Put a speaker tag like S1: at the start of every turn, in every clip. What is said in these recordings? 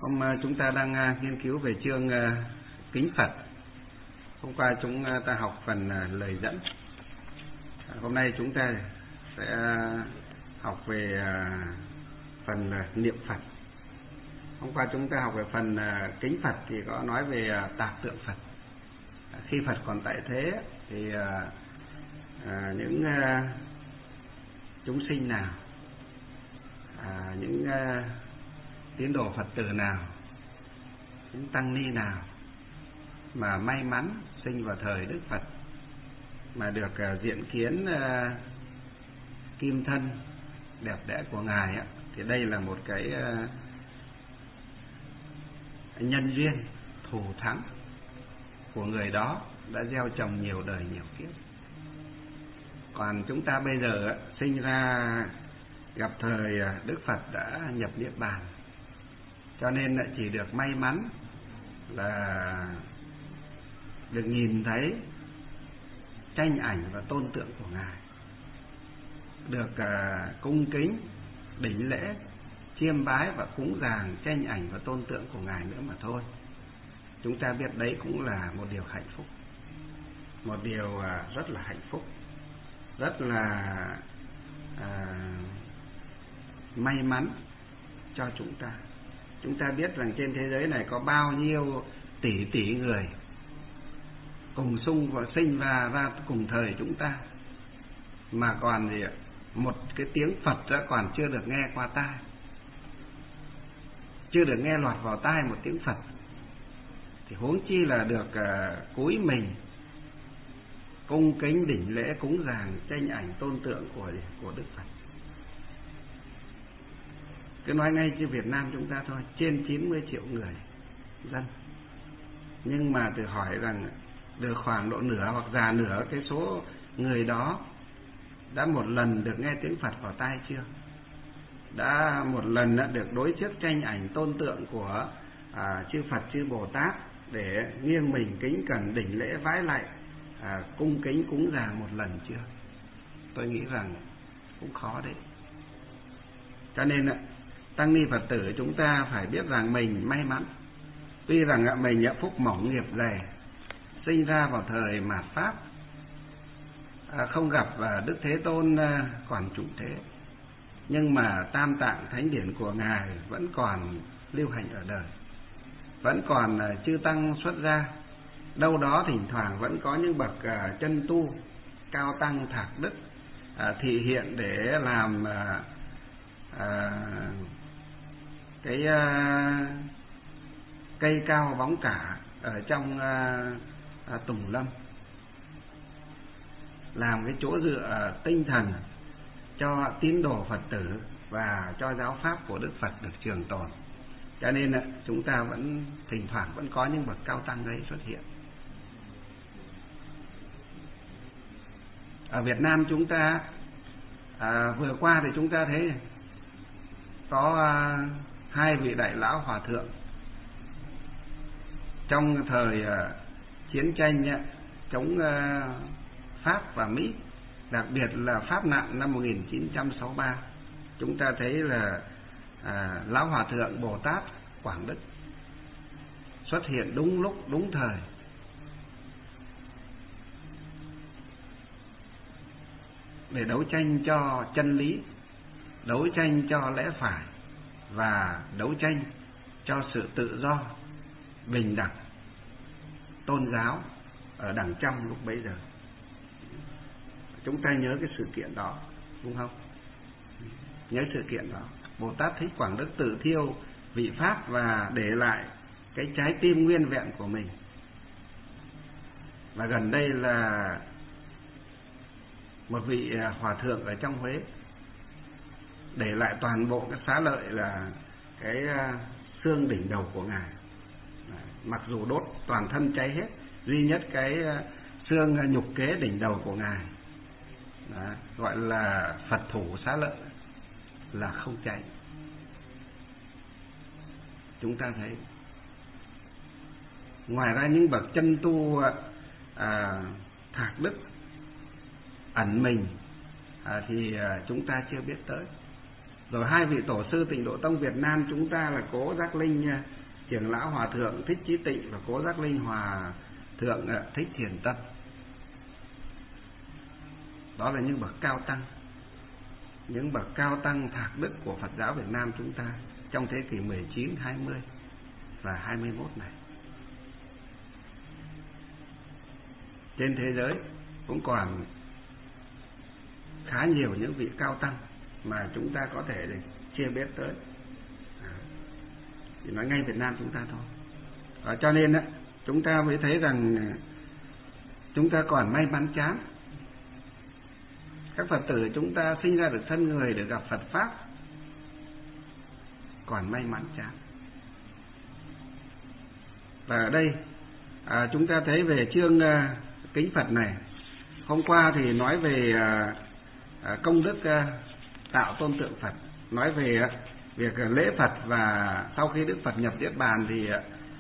S1: Chúng ta đang nghiên cứu về chương Kính Phật. Hôm qua chúng ta học phần lời dẫn. Hôm nay chúng ta sẽ học về phần niệm Phật. Hôm qua chúng ta học về phần Kính Phật thì có nói về tạp tượng Phật. Khi Phật còn tại thế thì những chúng sinh nào, những tín đồ Phật tử nào, những tăng ni nào mà may mắn sinh vào thời Đức Phật mà được diện kiến kim thân đẹp đẽ của Ngài á, thì đây là một cái nhân duyên thù thắng của người đó đã gieo trồng nhiều đời nhiều kiếp. Còn chúng ta bây giờ sinh ra gặp thời Đức Phật đã nhập Niết Bàn, cho nên chỉ được may mắn là được nhìn thấy tranh ảnh và tôn tượng của Ngài, được cung kính đảnh lễ chiêm bái và cúng dường tranh ảnh và tôn tượng của Ngài nữa mà thôi. Chúng ta biết đấy cũng là một điều hạnh phúc, một điều rất là hạnh phúc, rất là may mắn cho chúng ta. Chúng ta biết rằng trên thế giới này có bao nhiêu tỷ tỷ người cùng sinh ra cùng thời chúng ta, mà còn gì một cái tiếng Phật đã còn chưa được nghe qua tai, chưa được nghe lọt vào tai một tiếng Phật, thì huống chi là được cúi mình cung kính đảnh lễ cúng dường tranh ảnh tôn tượng của Đức Phật. Cứ nói ngay chứ Việt Nam chúng ta thôi, trên 90 triệu người dân, nhưng mà tự hỏi rằng được khoảng độ nửa hoặc già nửa cái số người đó đã một lần được nghe tiếng Phật vào tai chưa? Đã một lần đã được đối trước tranh ảnh tôn tượng của chư Phật chư Bồ Tát để nghiêng mình kính cẩn đảnh lễ vái lạy, cung kính cúng dường một lần chưa? Tôi nghĩ rằng cũng khó đấy. Cho nên tăng ni Phật tử chúng ta phải biết rằng mình may mắn. Tuy rằng mình phúc mỏng nghiệp dày, sinh ra vào thời mạt Pháp, không gặp Đức Thế Tôn còn trụ thế, nhưng mà Tam Tạng Thánh Điển của Ngài vẫn còn lưu hành ở đời, vẫn còn chư tăng xuất gia. Đâu đó thỉnh thoảng vẫn có những bậc chân tu cao tăng thạc đức thị hiện để làm cái cây cao bóng cả ở trong tùng lâm, làm cái chỗ dựa tinh thần cho tín đồ Phật tử và cho giáo pháp của Đức Phật được trường tồn. Cho nên chúng ta vẫn thỉnh thoảng vẫn có những bậc cao tăng ấy xuất hiện. Ở Việt Nam chúng ta vừa qua thì chúng ta thấy có hai vị đại lão hòa thượng trong thời chiến tranh chống Pháp và Mỹ, đặc biệt là Pháp nạn năm 1963. Chúng ta thấy là lão hòa thượng Bồ Tát Quảng Đức xuất hiện đúng lúc đúng thời, để đấu tranh cho chân lý, đấu tranh cho lẽ phải và đấu tranh cho sự tự do, bình đẳng, tôn giáo ở đằng trong lúc bấy giờ. Chúng ta nhớ cái sự kiện đó, đúng không? Nhớ sự kiện đó. Bồ Tát Thích Quảng Đức tự thiêu vị Pháp và để lại cái trái tim nguyên vẹn của mình. Và gần đây là một vị hòa thượng ở trong Huế để lại toàn bộ cái xá lợi là cái xương đỉnh đầu của Ngài. Mặc dù đốt toàn thân cháy hết, duy nhất cái xương nhục kế đỉnh đầu của Ngài, gọi là Phật thủ xá lợi, là không cháy. Chúng ta thấy ngoài ra những bậc chân tu thạc đức ẩn mình thì chúng ta chưa biết tới. Rồi hai vị tổ sư Tịnh Độ Tông Việt Nam chúng ta là Cố Giác Linh Trưởng lão Hòa thượng Thích Chí Tịnh và Cố Giác Linh Hòa thượng Thích Thiền Tâm. Đó là những bậc cao tăng, những bậc cao tăng thạc đức của Phật giáo Việt Nam chúng ta trong thế kỷ 19, 20 và 21 này. Trên thế giới cũng còn khá nhiều những vị cao tăng mà chúng ta có thể chia biết tới. Chỉ nói ngay Việt Nam chúng ta thôi. Cho nên chúng ta mới thấy rằng chúng ta còn may mắn chán. Các Phật tử chúng ta sinh ra được thân người để gặp Phật Pháp, còn may mắn chán. Và ở đây chúng ta thấy về chương kính Phật này. Hôm qua thì nói về công đức tạo tôn tượng Phật, nói về việc lễ Phật, và sau khi Đức Phật nhập Niết Bàn thì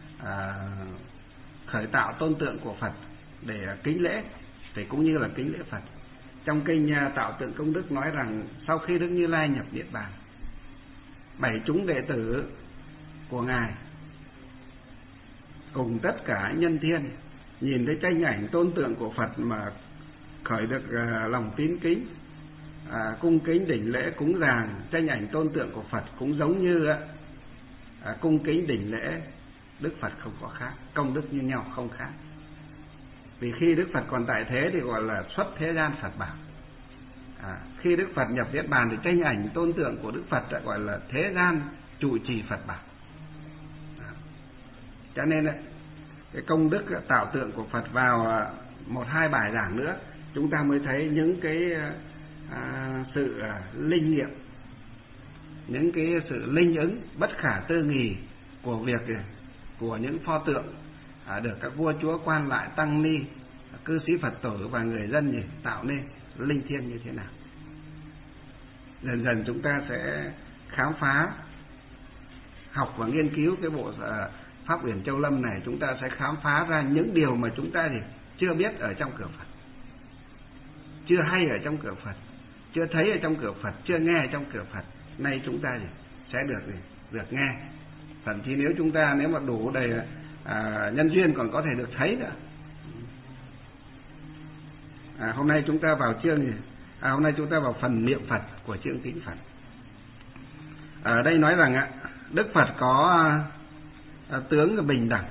S1: khởi tạo tôn tượng của Phật để kính lễ, thì cũng như là kính lễ Phật. Trong kinh Tạo Tượng Công Đức nói rằng sau khi Đức Như Lai nhập Niết Bàn, 7 chúng đệ tử của Ngài cùng tất cả nhân thiên nhìn thấy tranh ảnh tôn tượng của Phật mà khởi được lòng tín kính, cung kính đảnh lễ cúng dường tranh ảnh tôn tượng của Phật, cũng giống như cung kính đảnh lễ Đức Phật, không có khác, công đức như nhau không khác. Vì khi Đức Phật còn tại thế thì gọi là xuất thế gian Phật bảo. Khi Đức Phật nhập Niết Bàn thì tranh ảnh tôn tượng của Đức Phật gọi là thế gian trụ trì Phật bảo. Cho nên cái công đức tạo tượng của Phật, vào 1-2 bài giảng nữa chúng ta mới thấy những cái sự linh nghiệm, những cái sự linh ứng bất khả tư nghì của việc của những pho tượng được các vua chúa quan lại tăng ni cư sĩ Phật tử và người dân tạo nên linh thiêng như thế nào. Dần dần chúng ta sẽ khám phá, học và nghiên cứu cái bộ Pháp Uyển Châu Lâm này, chúng ta sẽ khám phá ra những điều mà chúng ta chưa biết ở trong cửa Phật, chưa hay ở trong cửa Phật, chưa thấy ở trong cửa Phật, chưa nghe ở trong cửa Phật. Nay chúng ta sẽ được nghe. Thậm chí nếu mà đủ đầy nhân duyên còn có thể được thấy nữa. Hôm nay chúng ta vào hôm nay chúng ta vào phần niệm Phật của chương kính Phật. Ở đây nói rằng Đức Phật có tướng bình đẳng,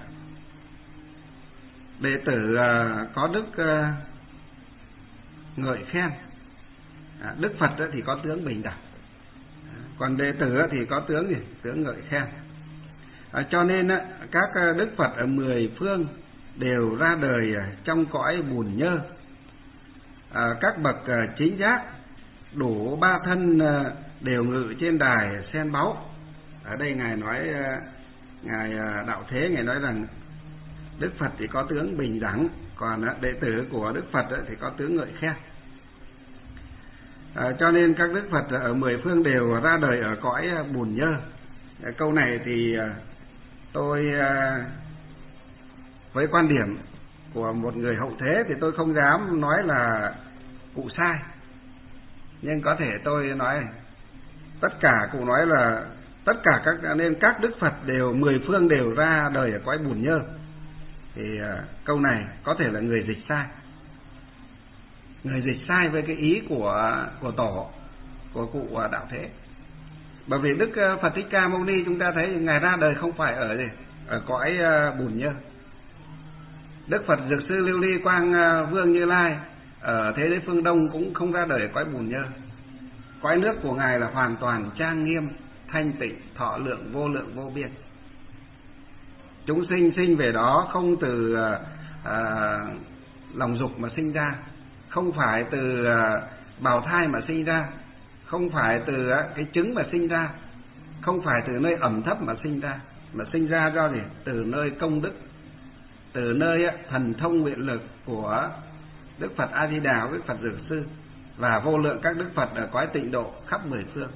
S1: đệ tử có đức ngợi khen. Đức Phật thì có tướng bình đẳng, còn đệ tử thì có tướng ngợi khen. Cho nên các Đức Phật ở 10 phương đều ra đời trong cõi bùn nhơ. Các bậc chính giác đủ 3 thân đều ngự trên đài sen báu. Ở đây ngài Đạo Thế ngài nói rằng Đức Phật thì có tướng bình đẳng, còn đệ tử của Đức Phật thì có tướng ngợi khen. Cho nên các Đức Phật ở 10 phương đều ra đời ở cõi bùn nhơ. Câu này thì tôi với quan điểm của một người hậu thế thì tôi không dám nói là cụ sai, nhưng có thể tôi nói tất cả cụ nói là tất cả các Đức Phật đều 10 phương đều ra đời ở cõi bùn nhơ. Thì câu này có thể là người dịch sai với cái ý của tổ của cụ Đạo Thế. Bởi vì Đức Phật Thích Ca Mâu Ni chúng ta thấy ngài ra đời không phải ở cõi bùn nhơ. Đức Phật Dược Sư Lưu Ly Quang Vương Như Lai ở thế giới phương Đông cũng không ra đời ở cõi bùn nhơ. Cõi nước của ngài là hoàn toàn trang nghiêm, thanh tịnh, thọ lượng vô biên. Chúng sinh về đó không từ lòng dục mà sinh ra, không phải từ bào thai mà sinh ra, không phải từ cái trứng mà sinh ra, không phải từ nơi ẩm thấp mà sinh ra do gì? Từ nơi công đức, từ nơi thần thông nguyện lực của Đức Phật A Di Đà, Đức Phật Dược Sư và vô lượng các Đức Phật ở cõi tịnh độ khắp 10 phương.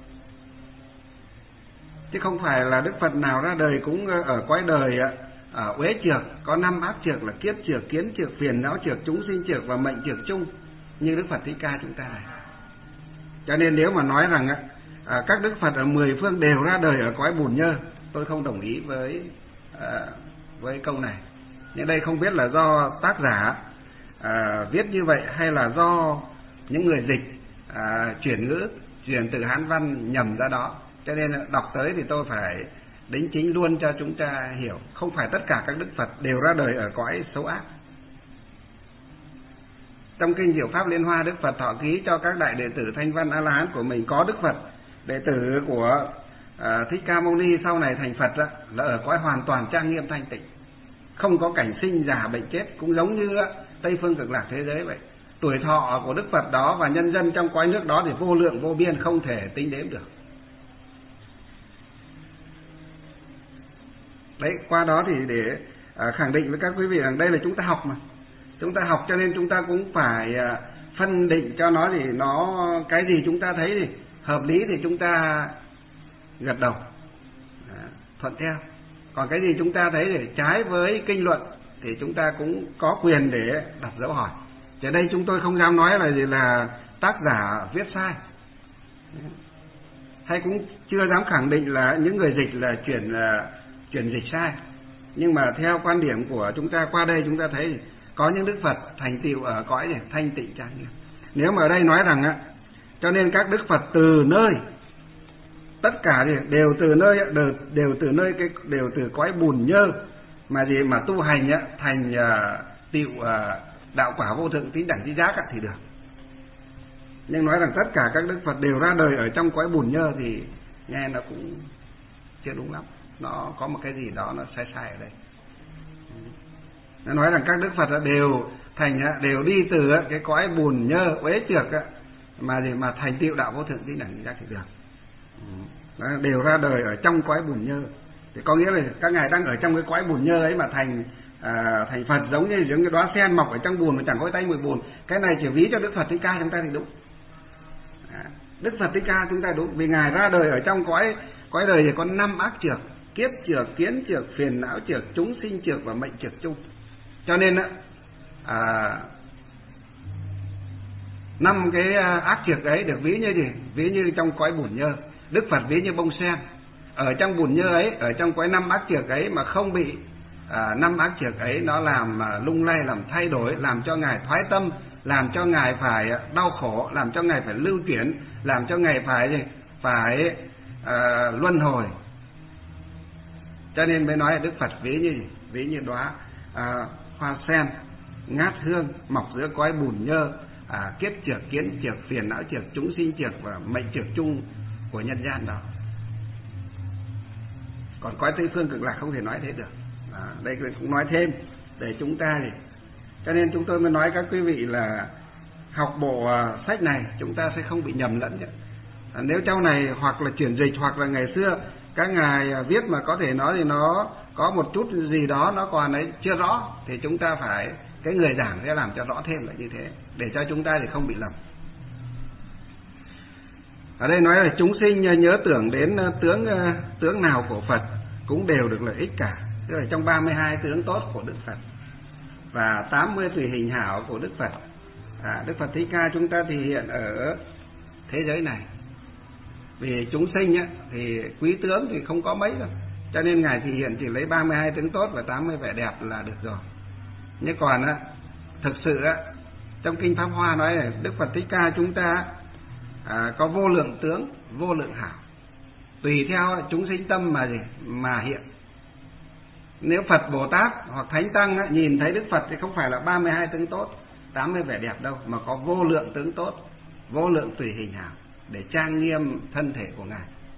S1: Chứ không phải là Đức Phật nào ra đời cũng ở cõi đời uế trược, có 5 ác trược là kiếp trược, kiến trược, phiền não trược, chúng sinh trược và mệnh trược chung như Đức Phật Thích Ca chúng ta này. Cho nên nếu mà nói rằng các đức Phật ở 10 phương đều ra đời ở cõi bùn nhơ. Tôi không đồng ý với câu này. Nhưng đây không biết là do tác giả viết như vậy hay là do những người dịch chuyển ngữ, chuyển từ Hán văn nhầm ra đó. Cho nên đọc tới thì tôi phải đính chính luôn cho chúng ta hiểu. Không phải tất cả các đức Phật đều ra đời ở cõi xấu ác. Trong kinh Diệu Pháp Liên Hoa, Đức Phật thọ ký cho các đại đệ tử Thanh Văn A La Hán của mình. Có đức Phật đệ tử của Thích Ca Mâu Ni sau này thành Phật là ở cõi hoàn toàn trang nghiêm thanh tịnh, không có cảnh sinh già bệnh chết, cũng giống như Tây Phương Cực Lạc thế giới vậy. Tuổi thọ của đức Phật đó và nhân dân trong cõi nước đó thì vô lượng vô biên, không thể tính đếm được. Đấy, qua đó thì để khẳng định với các quý vị rằng đây là chúng ta học mà. Chúng ta học cho nên chúng ta cũng phải phân định cho nó, thì nó cái gì chúng ta thấy thì hợp lý thì chúng ta gật đầu, thuận theo. Còn cái gì chúng ta thấy để trái với kinh luận thì chúng ta cũng có quyền để đặt dấu hỏi. Ở đây chúng tôi không dám nói là gì là tác giả viết sai, hay cũng chưa dám khẳng định là những người dịch là chuyển dịch sai. Nhưng mà theo quan điểm của chúng ta, qua đây chúng ta thấy có những đức Phật thành tựu ở cõi này thanh tịnh trang nghiêm. Nếu mà ở đây nói rằng cho nên các đức Phật từ nơi tất cả thì đều từ cõi bùn nhơ mà tu hành thành tựu đạo quả vô thượng tín đẳng trí giác thì được. Nhưng nói rằng tất cả các đức Phật đều ra đời ở trong cõi bùn nhơ thì nghe nó cũng chưa đúng lắm. Nó có một cái gì đó nó sai ở đây. Nó nói rằng các đức Phật đều đi từ cái cõi bùn nhơ uế trược mà thành tựu đạo vô thượng tín đẳng trí giác thì được. Đó, đều ra đời ở trong cõi bùn nhơ. Thì có nghĩa là các ngài đang ở trong cái cõi bùn nhơ ấy mà thành Phật, giống như cái đóa sen mọc ở trong bùn mà chẳng có tay mùi bùn. Cái này chỉ ví cho Đức Phật Thích Ca chúng ta thì đúng. Đức Phật Thích Ca chúng ta đúng, vì ngài ra đời ở trong cõi đời thì có 5 ác trược: kiếp trược, kiến trược, phiền não trược, chúng sinh trược và mệnh trược chung. Cho nên 5 cái ác trược ấy được ví như gì? Ví như trong cõi bùn nhơ. Đức Phật ví như bông sen ở trong bùn nhơ ấy, ở trong cõi 5 ác trược ấy mà không bị 5 ác trược ấy nó làm lung lay, làm thay đổi, làm cho ngài thoái tâm, làm cho ngài phải đau khổ, làm cho ngài phải lưu chuyển, làm cho ngài phải luân hồi. Cho nên mới nói Đức Phật ví như đóa hoa sen ngát hương mọc giữa cõi bùn nhơ, kiếp trược, kiến trược, phiền não trược, chúng sinh trược và mệnh trược chung của nhân gian đó. Còn cõi Tây Phương Cực Lạc không thể nói thế được. Đây cũng nói thêm để chúng ta cho nên chúng tôi mới nói các quý vị là học bộ sách này chúng ta sẽ không bị nhầm lẫn. Nếu trong này hoặc là chuyển dịch hoặc là ngày xưa các ngài viết mà có thể nói thì nó có một chút gì đó nó còn ấy chưa rõ, thì chúng ta phải, cái người giảng sẽ làm cho rõ thêm là như thế, để cho chúng ta thì không bị lầm. Ở đây nói là chúng sinh nhớ tưởng đến tướng nào của Phật cũng đều được lợi ích cả. Tức là trong 32 tướng tốt của Đức Phật và 80 tùy hình hảo của Đức Phật. Đức Phật Thích Ca chúng ta thì hiện ở thế giới này. Vì chúng sinh thì quý tướng thì không có mấy đâu, cho nên ngài thì hiện chỉ lấy 32 tướng tốt và 80 vẻ đẹp là được rồi. Nhưng còn thực sự trong kinh Pháp Hoa nói là Đức Phật Thích Ca chúng ta có vô lượng tướng, vô lượng hảo, tùy theo chúng sinh tâm mà hiện. Nếu Phật Bồ Tát hoặc Thánh Tăng nhìn thấy Đức Phật thì không phải là 32 tướng tốt, 80 vẻ đẹp đâu, mà có vô lượng tướng tốt, vô lượng tùy hình hảo để trang nghiêm thân thể của ngài.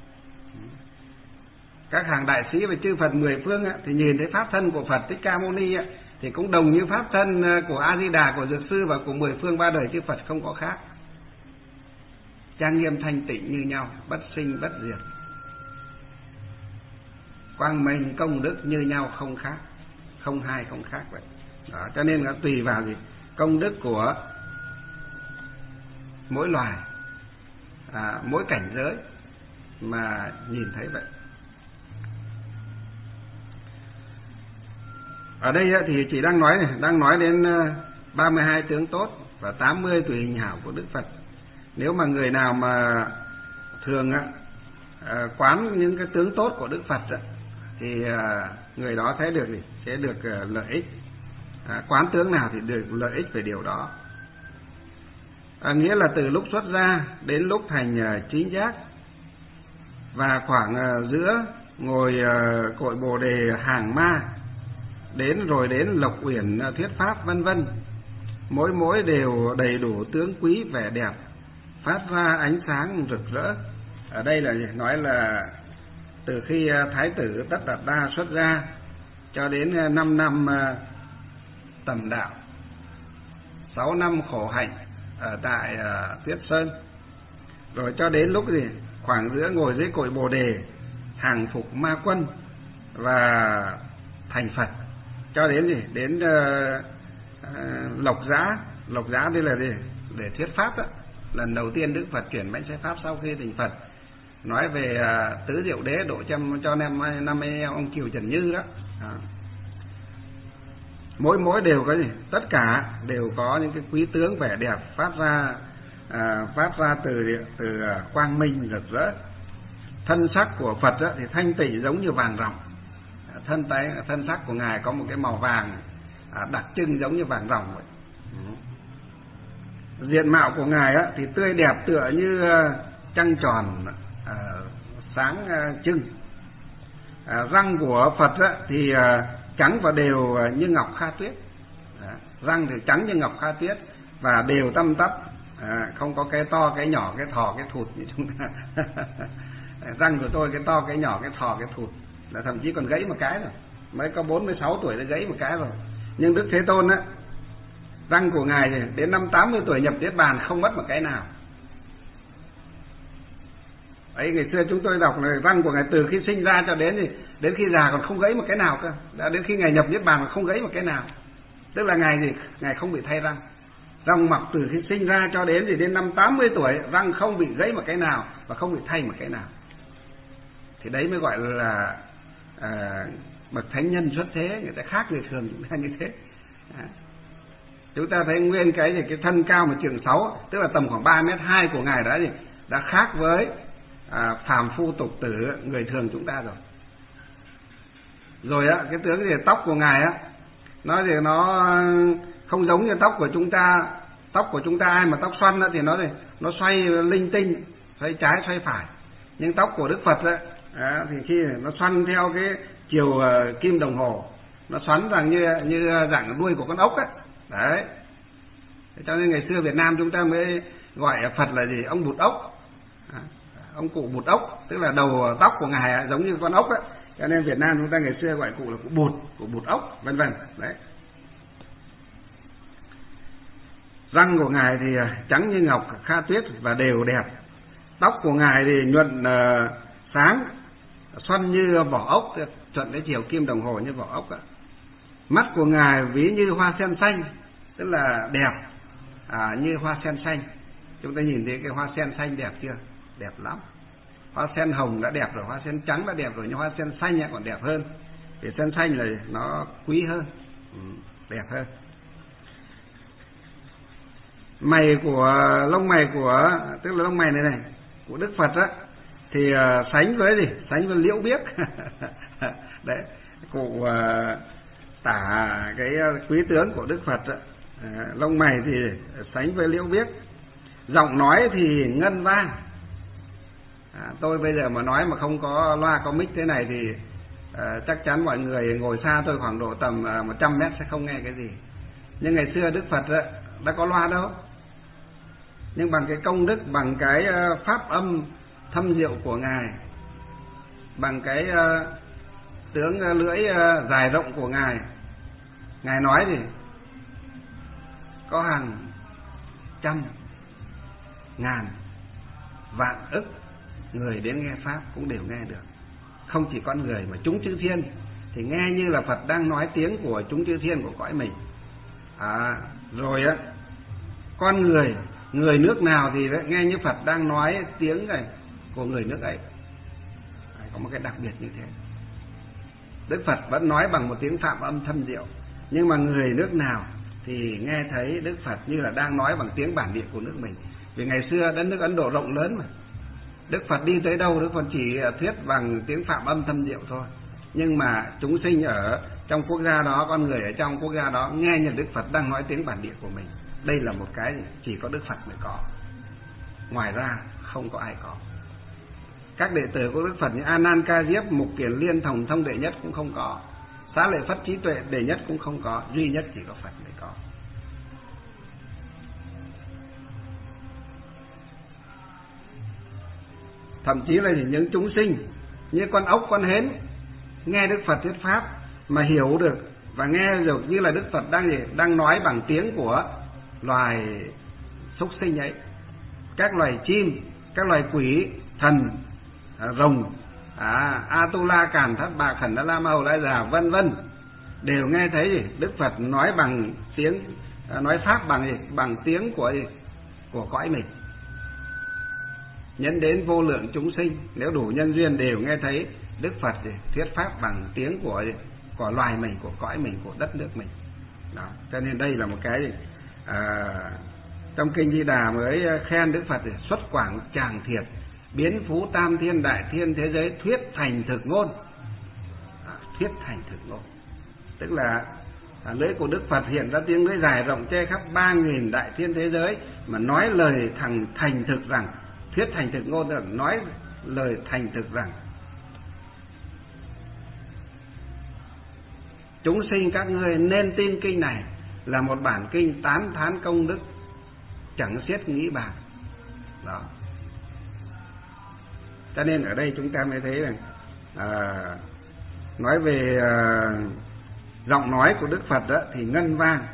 S1: Các hàng đại sĩ và chư Phật 10 phương thì nhìn thấy pháp thân của Phật Thích Ca Mâu Ni thì cũng đồng như pháp thân của A Di Đà, của Dược Sư và của 10 phương ba đời chư Phật không có khác. Trang nghiêm thanh tịnh như nhau, bất sinh bất diệt, quang minh công đức như nhau, không khác, không hai không khác vậy. Đó, cho nên là tùy vào công đức của mỗi loài, mỗi cảnh giới mà nhìn thấy vậy. Ở đây thì chỉ đang nói đến 32 tướng tốt và 80 tùy hình hảo của Đức Phật. Nếu mà người nào mà thường quán những cái tướng tốt của Đức Phật thì người đó sẽ được lợi ích. Quán tướng nào thì được lợi ích về điều đó. Nghĩa là từ lúc xuất gia đến lúc thành chính giác, và khoảng giữa ngồi cội Bồ đề hàng ma, rồi đến lộc uyển thuyết pháp vân vân, mỗi đều đầy đủ tướng quý vẻ đẹp, phát ra ánh sáng rực rỡ. Ở đây là nói là từ khi Thái tử Tất Đạt Đa xuất gia cho đến 5 năm tầm đạo, 6 năm khổ hạnh ở tại Tuyết Sơn, rồi cho đến lúc khoảng giữa ngồi dưới cội Bồ đề hàng phục ma quân và thành Phật, cho đến đến Lộc Giá đây là để thuyết pháp đó. Lần đầu tiên Đức Phật chuyển bánh xe pháp sau khi thành Phật, nói về tứ diệu đế độ cho năm ông Kiều Trần Như đó. Mỗi đều có tất cả đều có những cái quý tướng vẻ đẹp, phát ra từ quang minh rực rỡ. Thân sắc của Phật thì thanh tịnh giống như vàng ròng. Thân sắc của ngài có một cái màu vàng đặc trưng giống như vàng ròng vậy. Diện mạo của ngài thì tươi đẹp tựa như trăng tròn sáng trưng. Răng của Phật thì trắng và đều như ngọc kha tuyết. Răng thì trắng như ngọc kha tuyết và đều tăm tắp, không có cái to cái nhỏ, cái thò cái thụt như chúng ta. Răng của tôi cái to cái nhỏ, cái thò cái thụt, là thậm chí còn gãy một cái rồi, mới có 46 tuổi đã gãy một cái rồi. Nhưng Đức Thế Tôn răng của ngài thì đến năm 80 tuổi nhập niết bàn không mất một cái nào. Ấy, ngày xưa chúng tôi đọc là răng của ngài từ khi sinh ra cho đến khi già còn không gãy một cái nào cơ. Đã đến khi ngài nhập niết bàn còn không gãy một cái nào. Tức là ngài không bị thay răng. Răng mọc từ khi sinh ra cho đến năm 80 tuổi, răng không bị gãy một cái nào và không bị thay một cái nào. Thì đấy mới gọi là bậc thánh nhân xuất thế, người ta khác người thường chúng ta như thế. Chúng ta thấy nguyên cái thân cao 1,6 tức là tầm khoảng 3,2 m của ngài đã khác với phàm phu tục tử người thường chúng ta rồi. Rồi cái tướng tóc của ngài nó không giống như tóc của chúng ta. Tóc của chúng ta ai mà tóc xoăn thì nó xoay linh tinh, xoay trái xoay phải. Nhưng tóc của Đức Phật thì khi nó xoăn theo cái chiều kim đồng hồ, nó xoắn rằng như dạng đuôi của con ốc đấy. Cho nên ngày xưa Việt Nam chúng ta mới gọi Phật là gì? Ông Bụt Ốc. Ông cụ Bụt Ốc, tức là đầu tóc của ngài giống như con ốc cho nên Việt Nam chúng ta ngày xưa gọi cụ là cụ Bụt Ốc, vân vân. Đấy. Răng của ngài thì trắng như ngọc kha tuyết và đều đẹp. Tóc của ngài thì nhuận sáng, xoăn như vỏ ốc, thuận với chiều kim đồng hồ như vỏ ốc. Mắt của ngài ví như hoa sen xanh, tức là đẹp như hoa sen xanh. Chúng ta nhìn thấy cái hoa sen xanh đẹp chưa? Đẹp lắm. Hoa sen hồng đã đẹp rồi, hoa sen trắng đã đẹp rồi, nhưng hoa sen xanh còn đẹp hơn. Vì sen xanh là nó quý hơn, đẹp hơn. Lông mày tức là lông mày này của Đức Phật thì sánh với liễu biếc. Đấy, cụ tả cái quý tướng của Đức Phật lông mày thì sánh với liễu biếc, giọng nói thì ngân vang. Tôi bây giờ mà nói mà không có loa có mic thế này thì chắc chắn mọi người ngồi xa tôi khoảng độ tầm 100 mét sẽ không nghe cái gì. Nhưng ngày xưa Đức Phật đã có loa đâu. Nhưng bằng cái công đức, bằng cái pháp âm thâm diệu của ngài, bằng cái tướng lưỡi dài rộng của ngài nói thì có hàng trăm ngàn vạn ức người đến nghe pháp cũng đều nghe được. Không chỉ con người mà chúng chư thiên thì nghe như là Phật đang nói tiếng của chúng chư thiên của cõi mình. Rồi con người nước nào thì nghe như Phật đang nói tiếng này của người nước ấy. Có một cái đặc biệt như thế. Đức Phật vẫn nói bằng một tiếng phạm âm thâm diệu, nhưng mà người nước nào thì nghe thấy Đức Phật như là đang nói bằng tiếng bản địa của nước mình. Vì ngày xưa đất nước Ấn Độ rộng lớn mà, Đức Phật đi tới đâu Đức Phật chỉ thuyết bằng tiếng Phạm âm thâm diệu thôi. Nhưng mà chúng sinh ở trong quốc gia đó, con người ở trong quốc gia đó nghe như Đức Phật đang nói tiếng bản địa của mình. Đây là một cái chỉ có Đức Phật mới có, ngoài ra không có ai có. Các đệ tử của Đức Phật như A Nan Ca Diếp, Mục Kiền Liên, Thòng Thông đệ nhất cũng không có, Xá Lợi Phất Trí Tuệ đệ nhất cũng không có, duy nhất chỉ có Phật mới có. Thậm chí là những chúng sinh như con ốc, con hến nghe Đức Phật thuyết pháp mà hiểu được và nghe được như là Đức Phật đang nói bằng tiếng của loài súc sinh ấy, các loài chim, các loài quỷ, thần, rồng, Atula, Càn Thất Bà, Khẩn Đa La, Ma Hầu Lai Già, vân vân, đều nghe thấy Đức Phật nói bằng tiếng, nói pháp bằng tiếng của cõi mình. Nhấn đến vô lượng chúng sinh nếu đủ nhân duyên đều nghe thấy Đức Phật thuyết pháp bằng tiếng của loài mình, của cõi mình, của đất nước mình. Đó. Cho nên đây là một cái trong kinh Di Đà mới khen Đức Phật xuất quảng tràng thiệt, biến phú tam thiên đại thiên thế giới, thuyết thành thực ngôn. Thuyết thành thực ngôn tức là lưỡi của Đức Phật hiện ra tiếng lưỡi dài rộng che khắp 3.000 đại thiên thế giới, mà nói lời thành thực rằng, thuyết thành thực ngôn là nói lời thành thực rằng chúng sinh các ngươi nên tin kinh này là một bản kinh tán thán công đức chẳng xiết nghĩ bàn. Đó. Cho nên ở đây chúng ta mới thấy rằng nói về giọng nói của Đức Phật đó, thì ngân vang,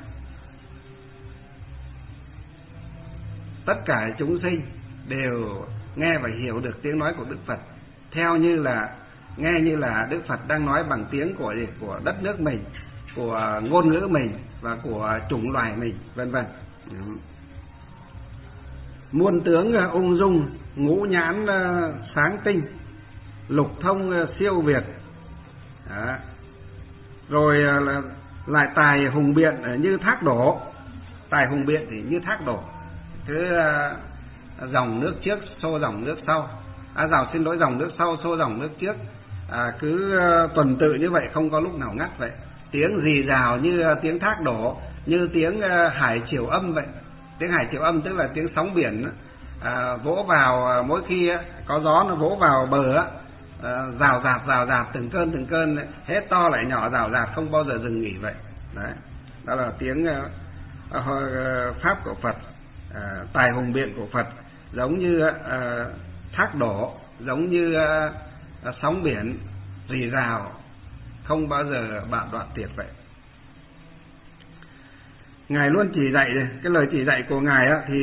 S1: tất cả chúng sinh đều nghe và hiểu được tiếng nói của Đức Phật, theo như là nghe như là Đức Phật đang nói bằng tiếng của đất nước mình, của ngôn ngữ mình và của chủng loài mình, vân vân. Muôn tướng ung dung, ngũ nhãn sáng tinh, lục thông siêu việt. Đó. Rồi lại tài hùng biện như thác đổ. Tài hùng biện thì như thác đổ, cứ dòng nước trước xô dòng nước sau, dòng nước sau xô dòng nước trước, cứ tuần tự như vậy, không có lúc nào ngắt vậy. Tiếng rì rào như tiếng thác đổ, như tiếng hải triều âm vậy. Tiếng hải triều âm tức là tiếng sóng biển vỗ vào, mỗi khi có gió nó vỗ vào bờ, rào rạt từng cơn hết to lại nhỏ, rào rạt không bao giờ dừng nghỉ vậy. Đấy, đó là tiếng pháp của Phật. Tài hùng biện của Phật giống như thác đổ, giống như sóng biển rì rào, không bao giờ bạo đoạn tuyệt vậy. Ngài luôn chỉ dạy, cái lời chỉ dạy của Ngài thì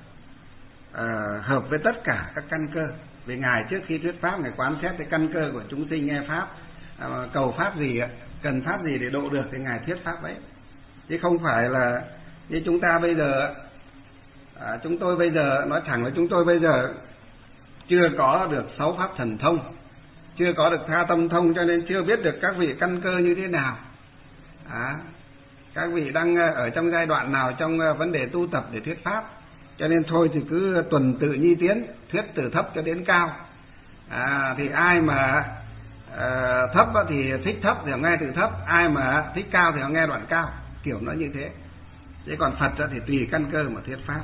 S1: hợp với tất cả các căn cơ. Vì Ngài trước khi thuyết pháp, Ngài quán xét cái căn cơ của chúng sinh nghe pháp, cầu pháp gì, cần pháp gì để độ được thì Ngài thuyết pháp ấy. Chứ không phải là như chúng ta bây giờ, chúng tôi bây giờ nói thẳng là chúng tôi bây giờ chưa có được 6 pháp thần thông, chưa có được tha tâm thông, cho nên chưa biết được các vị căn cơ như thế nào, các vị đang ở trong giai đoạn nào trong vấn đề tu tập để thuyết pháp. Cho nên thôi thì cứ tuần tự nhi tiến, thuyết từ thấp cho đến cao. Thì ai mà thấp thì thích thấp thì họ nghe từ thấp, ai mà thích cao thì họ nghe đoạn cao, kiểu nó như thế. Chứ còn Phật thì tùy căn cơ mà thuyết pháp.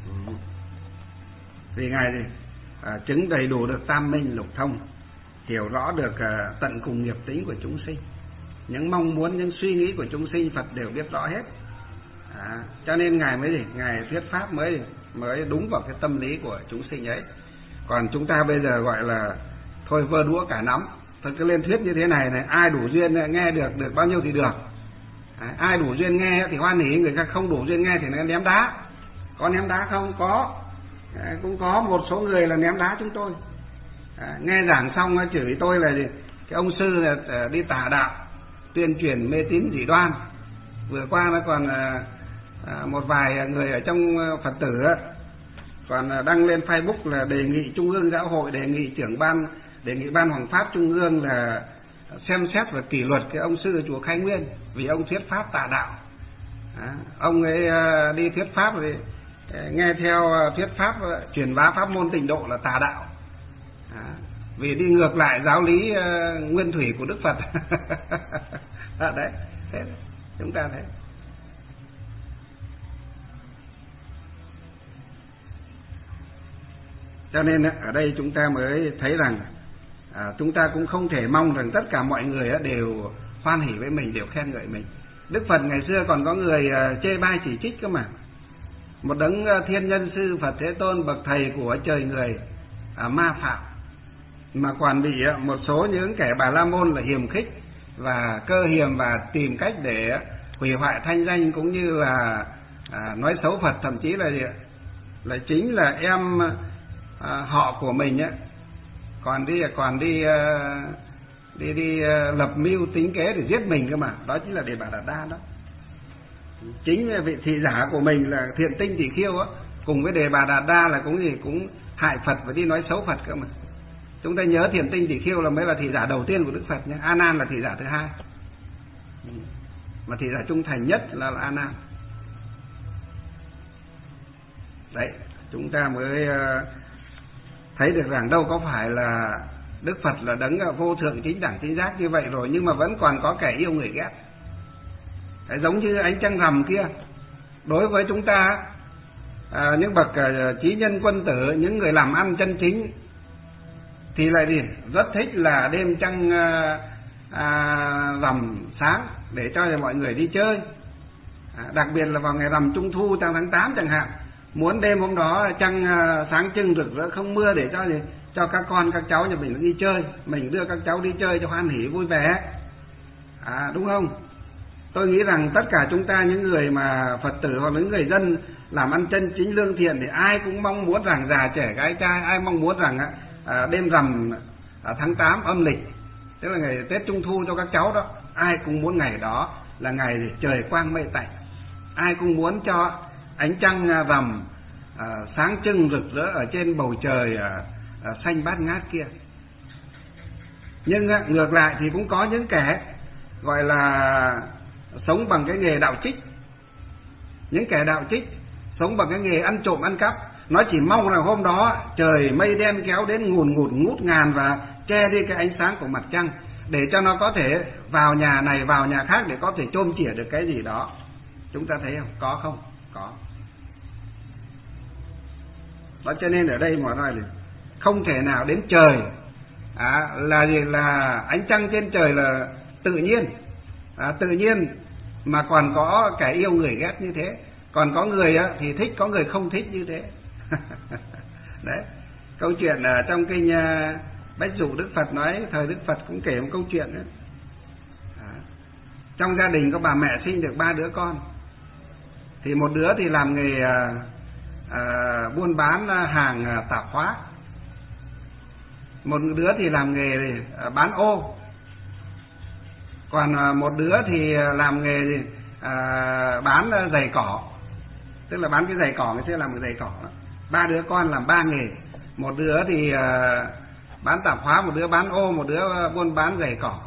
S1: Vì Ngài thì chứng đầy đủ được tam minh lục thông, hiểu rõ được tận cùng nghiệp tính của chúng sinh, những mong muốn, những suy nghĩ của chúng sinh Phật đều biết rõ hết. Cho nên Ngài Ngài thuyết pháp mới đúng vào cái tâm lý của chúng sinh ấy. Còn chúng ta bây giờ gọi là thôi vơ đũa cả nắm, thôi cứ lên thuyết như thế này, ai đủ duyên nghe được bao nhiêu thì được. Ai đủ duyên nghe thì hoan hỉ, người khác không đủ duyên nghe thì nó ném đá. Có ném đá không? Có. Cũng có một số người là ném đá chúng tôi. Nghe giảng xong chửi tôi là cái ông sư là đi tà đạo, tuyên truyền mê tín dị đoan. Vừa qua nó còn một vài người ở trong Phật tử còn đăng lên Facebook là đề nghị Trung ương Giáo hội, đề nghị ban Hoàng pháp Trung ương là xem xét và kỷ luật cái ông sư chùa Khai Nguyên vì ông thuyết pháp tà đạo. Ông ấy đi thuyết pháp thì nghe theo thuyết pháp truyền bá pháp môn tịnh độ là tà đạo. Vì đi ngược lại giáo lý nguyên thủy của Đức Phật. Đấy, thế chúng ta thấy. Cho nên ở đây chúng ta mới thấy rằng chúng ta cũng không thể mong rằng tất cả mọi người đều hoan hỉ với mình, đều khen ngợi mình. Đức Phật ngày xưa còn có người chê bai chỉ trích cơ mà. Một đấng thiên nhân sư Phật Thế Tôn, bậc thầy của trời người, ma phạm, mà còn bị một số những kẻ Bà La Môn là hiềm khích và cơ hiềm và tìm cách để hủy hoại thanh danh, cũng như là nói xấu Phật, thậm chí là chính là em họ của mình còn đi lập mưu tính kế để giết mình cơ mà. Đó chính là Đề Bà Đạt Đa đó. Chính vị thị giả của mình là Thiện Tinh Tỷ Khiêu cùng với Đề Bà Đạt Đa là cũng hại Phật và đi nói xấu Phật cơ mà. Chúng ta nhớ Thiện Tinh Tỷ Khiêu là mới là thị giả đầu tiên của Đức Phật nhé. A Nan là thị giả thứ hai, mà thị giả trung thành nhất là A Nan. Đấy, chúng ta mới thấy được rằng đâu có phải là Đức Phật là đấng vô thượng chính đẳng chính giác như vậy rồi, nhưng mà vẫn còn có kẻ yêu người ghét. Đấy, giống như ánh trăng rằm kia, đối với chúng ta những bậc trí nhân quân tử, những người làm ăn chân chính thì lại rất thích là đêm trăng rằm sáng để cho mọi người đi chơi. Đặc biệt là vào ngày rằm Trung Thu trong tháng 8 chẳng hạn, muốn đêm hôm đó trăng sáng trưng rực rỡ không mưa để cho các con các cháu nhà mình đi chơi, mình đưa các cháu đi chơi cho hoan hỉ vui vẻ, đúng không? Tôi nghĩ rằng tất cả chúng ta, những người mà Phật tử hoặc những người dân làm ăn chân chính lương thiện, thì ai cũng mong muốn rằng già trẻ gái trai, ai mong muốn rằng đêm rằm tháng 8 âm lịch, tức là ngày Tết Trung Thu cho các cháu đó, ai cũng muốn ngày đó là ngày trời quang mây tạnh, ai cũng muốn cho ánh trăng rằm sáng trưng rực rỡ ở trên bầu trời xanh bát ngát kia. Nhưng ngược lại thì cũng có những kẻ gọi là sống bằng cái nghề đạo trích. Những kẻ đạo trích sống bằng cái nghề ăn trộm ăn cắp, nó chỉ mong là hôm đó trời mây đen kéo đến ngùn ngụt ngút ngàn và che đi cái ánh sáng của mặt trăng, để cho nó có thể vào nhà này vào nhà khác để có thể chôm chĩa được cái gì đó. Chúng ta thấy không? Có không? Có. Đó, cho nên ở đây mà nói là không thể nào đến trời là ánh trăng trên trời là tự nhiên mà còn có kẻ yêu người ghét như thế, còn có người thì thích, có người không thích như thế. Đấy, câu chuyện ở trong kinh Bách Dụ Đức Phật nói, thời Đức Phật cũng kể một câu chuyện nữa. Trong gia đình có bà mẹ sinh được 3 đứa con, thì một đứa thì làm nghề buôn bán hàng tạp hóa, một đứa thì làm nghề bán ô, còn một đứa thì làm nghề bán giày cỏ, tức là bán cái giày cỏ, người xưa làm cái giày cỏ. 3 đứa con làm 3 nghề, một đứa thì bán tạp hóa, một đứa bán ô, một đứa buôn bán giày cỏ.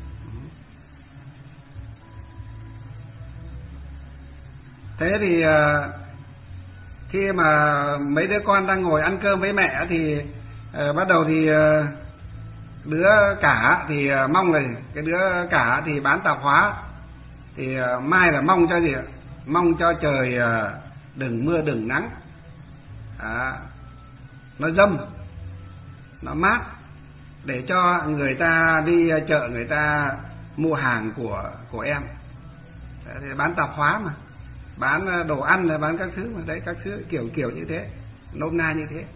S1: Thế thì khi mà mấy đứa con đang ngồi ăn cơm với mẹ thì bắt đầu thì đứa cả thì mong là cái đứa cả thì bán tạp hóa thì mai là mong cho gì ạ? Mong cho trời đừng mưa đừng nắng, nó dâm, nó mát, để cho người ta đi chợ người ta mua hàng của em. Thì bán tạp hóa mà, bán đồ ăn là bán các thứ mà, đấy, các thứ kiểu như thế, nôm na như thế.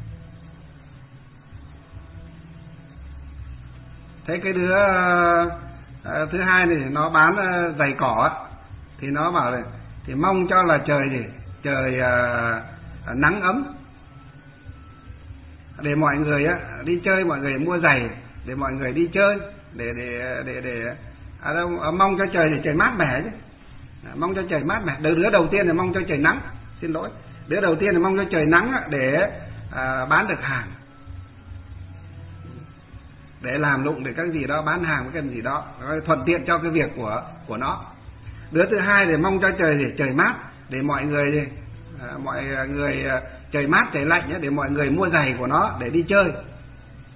S1: Thế cái đứa thứ hai này nó bán giày cỏ, thì nó bảo là thì mong cho là trời nắng ấm, để mọi người đi chơi, mọi người mua giày để mọi người đi chơi, để mong cho trời mát mẻ chứ, mong cho trời mát mẻ. Đứa đầu tiên là mong cho trời nắng, xin lỗi, đứa đầu tiên là mong cho trời nắng để bán được hàng, để làm lụng để các gì đó, bán hàng với cái gì đó thuận tiện cho cái việc của nó. Đứa thứ hai thì mong cho trời mát, để mọi người trời mát trời lạnh để mọi người mua giày của nó để đi chơi.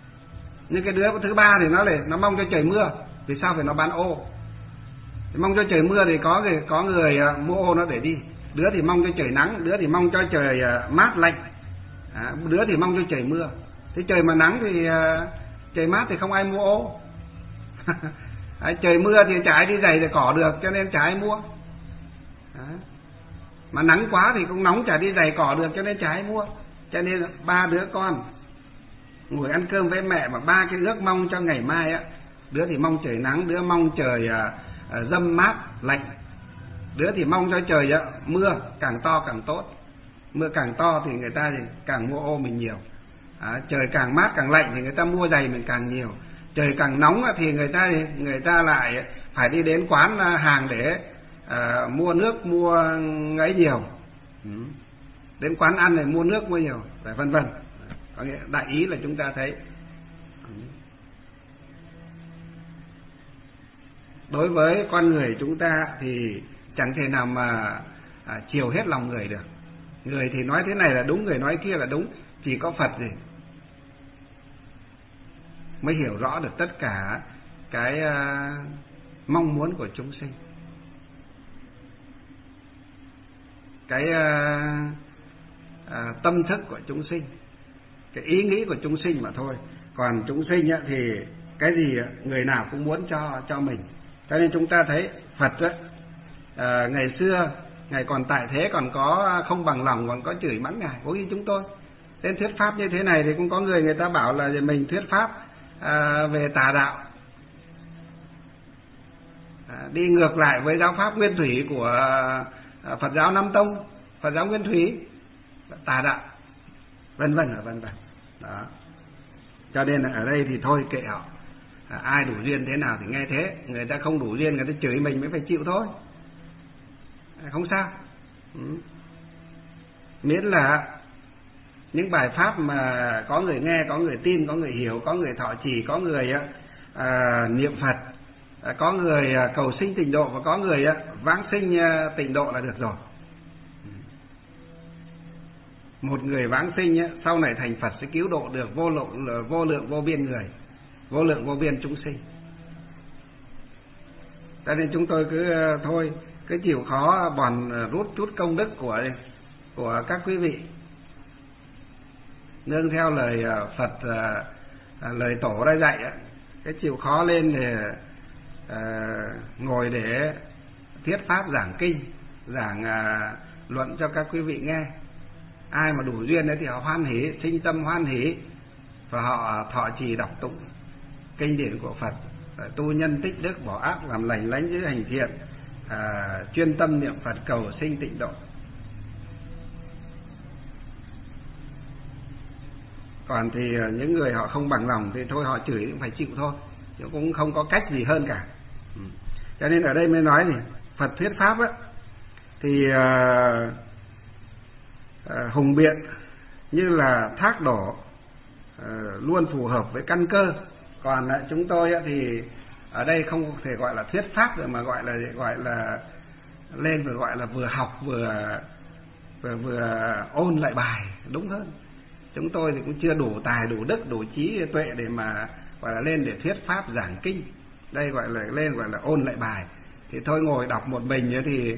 S1: Nhưng cái đứa thứ ba thì nó mong cho trời mưa. Vì sao? Phải nó bán ô. Mong cho trời mưa thì có người mua ô nó để đi. Đứa thì mong cho trời nắng, đứa thì mong cho trời mát lạnh, đứa thì mong cho trời mưa. Thế trời mà nắng thì trời mát thì không ai mua ô. Trời mưa thì chả ai đi giày để cỏ được, cho nên chả ai mua. Mà nắng quá thì cũng nóng, chả đi giày cỏ được, cho nên chả ai mua. Cho nên 3 đứa con ngồi ăn cơm với mẹ mà 3 cái ước mong cho ngày mai á. Đứa thì mong trời nắng, đứa mong trời râm mát lạnh, đứa thì mong cho trời mưa càng to càng tốt. Mưa càng to thì người ta thì càng mua ô mình nhiều. Trời càng mát càng lạnh thì người ta mua giày mình càng nhiều. Trời càng nóng thì người ta lại phải đi đến quán hàng để mua nước, mua ấy nhiều. Đến quán ăn này mua nước mua nhiều, vân vân. Có nghĩa đại ý là chúng ta thấy đối với con người chúng ta thì chẳng thể nào mà chiều hết lòng người được. Người thì nói thế này là đúng, người nói kia là đúng. Chỉ có Phật gì mới hiểu rõ được tất cả cái mong muốn của chúng sinh, cái tâm thức của chúng sinh, cái ý nghĩ của chúng sinh mà thôi. Còn chúng sinh thì cái gì người nào cũng muốn cho mình. Cho nên chúng ta thấy Phật ngày xưa Ngài còn tại thế còn có không bằng lòng, còn có chửi mắng Ngài. Có khi chúng tôi đến thuyết pháp như thế này thì cũng có người ta bảo là mình thuyết pháp về tà đạo, đi ngược lại với giáo pháp nguyên thủy của Phật giáo Nam Tông, Phật giáo nguyên thủy, tà đạo, vân vân đó. Cho nên là ở đây thì thôi kệ họ, ai đủ duyên thế nào thì nghe thế. Người ta không đủ duyên, người ta chửi mình mới phải chịu thôi, không sao. Miễn là những bài pháp mà có người nghe, có người tin, có người hiểu, có người thọ trì, có người niệm Phật, có người cầu sinh tịnh độ và có người vãng sinh tịnh độ là được rồi. Một người vãng sinh sau này thành Phật sẽ cứu độ được vô lượng vô biên người, vô lượng vô biên chúng sinh. Cho nên chúng tôi cứ chịu khó bòn rút chút công đức của các quý vị, nương theo lời Phật, lời tổ đã dạy, cái chịu khó lên để ngồi để thuyết pháp giảng kinh, giảng luận cho các quý vị nghe. Ai mà đủ duyên đấy thì họ hoan hỉ, sinh tâm hoan hỉ, và họ thọ trì đọc tụng kinh điển của Phật, tu nhân tích đức, bỏ ác làm lành, lánh giữ hành thiện, chuyên tâm niệm Phật cầu sinh tịnh độ. Còn thì những người họ không bằng lòng thì thôi, họ chửi cũng phải chịu thôi, chứ cũng không có cách gì hơn cả. Cho nên ở đây mới nói thì Phật thuyết pháp thì hùng biện như là thác đổ, luôn phù hợp với căn cơ. Còn chúng tôi thì ở đây không thể gọi là thuyết pháp rồi, mà gọi là lên vừa gọi là vừa học vừa ôn lại bài đúng hơn. Chúng tôi thì cũng chưa đủ tài, đủ đức, đủ trí tuệ để mà gọi là lên để thuyết pháp giảng kinh. Đây gọi là ôn lại bài. Thì thôi ngồi đọc một mình thì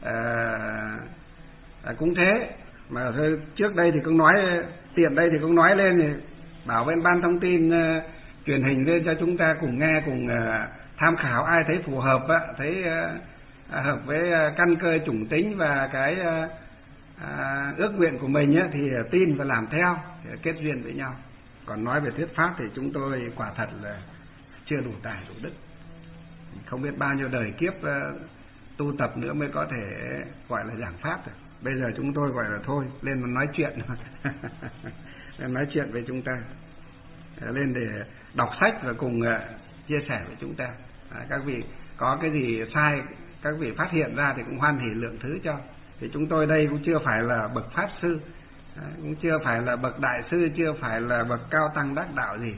S1: cũng thế. Mà trước đây thì cũng nói, tiện đây thì cũng nói lên thì bảo bên ban thông tin truyền hình lên cho chúng ta cùng nghe, cùng tham khảo. Ai thấy phù hợp thấy hợp với căn cơ chủng tính và cái ước nguyện của mình thì tin và làm theo, để kết duyên với nhau. Còn nói về thuyết pháp thì chúng tôi quả thật là chưa đủ tài đủ đức, không biết bao nhiêu đời kiếp tu tập nữa mới có thể gọi là giảng pháp được. Bây giờ chúng tôi gọi là thôi lên mà nói chuyện lên nói chuyện với chúng ta, lên để đọc sách và cùng chia sẻ với chúng ta. Các vị có cái gì sai các vị phát hiện ra thì cũng hoan hỉ lượng thứ cho. Thì chúng tôi đây cũng chưa phải là bậc pháp sư, cũng chưa phải là bậc đại sư, chưa phải là bậc cao tăng đắc đạo gì.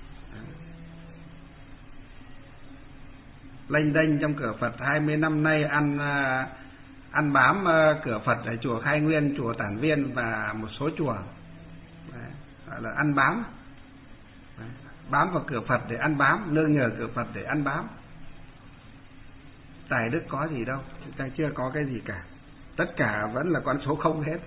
S1: Lênh đênh trong cửa Phật 20 năm nay, ăn bám cửa Phật ở chùa Khai Nguyên, chùa Tản Viên và một số chùa, gọi là ăn bám. bám vào cửa Phật để ăn bám, nương nhờ cửa Phật để ăn bám. Tài đức có gì đâu, chúng ta chưa có cái gì cả, tất cả vẫn là con số không hết.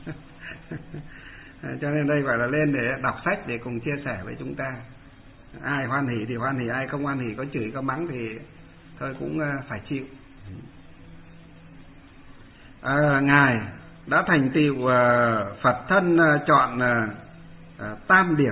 S1: Cho nên đây gọi là lên để đọc sách để cùng chia sẻ với chúng ta. Ai hoan hỉ thì hoan hỉ, ai không hoan hỉ, có chửi có mắng thì thôi cũng phải chịu. Ngài đã thành tựu Phật thân chọn tam điểm.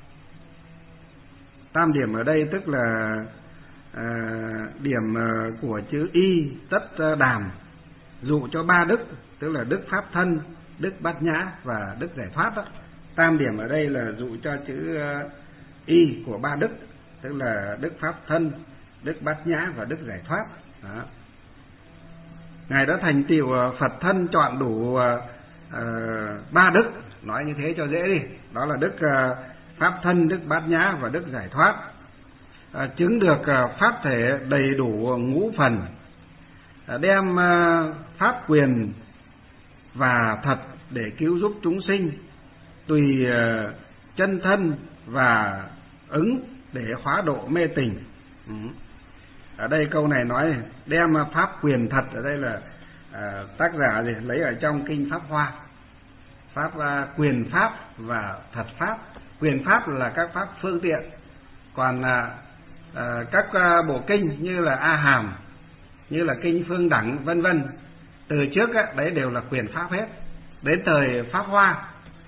S1: Tam điểm ở đây tức là điểm của chữ y tất đàm, dụ cho ba đức, tức là đức pháp thân, đức bát nhã và đức giải thoát đó. Tam điểm ở đây là dụ cho chữ y của ba đức, tức là đức pháp thân, đức bát nhã và đức giải thoát đó. Ngài đã thành tựu Phật thân chọn đủ ba đức, nói như thế cho dễ đi, đó là đức pháp thân, đức bát nhã và đức giải thoát. Chứng được pháp thể đầy đủ ngũ phần, đem pháp quyền và thật để cứu giúp chúng sinh, tùy chân thân và ứng để hóa độ mê tình. Ở đây câu này nói đem pháp quyền thật, ở đây là tác giả lấy ở trong kinh Pháp Hoa. Pháp quyền pháp và thật pháp. Quyền pháp là các pháp phương tiện, còn các bộ kinh như là A Hàm, như là kinh Phương Đẳng vân vân, từ trước đấy đều là quyền pháp hết. Đến thời Pháp Hoa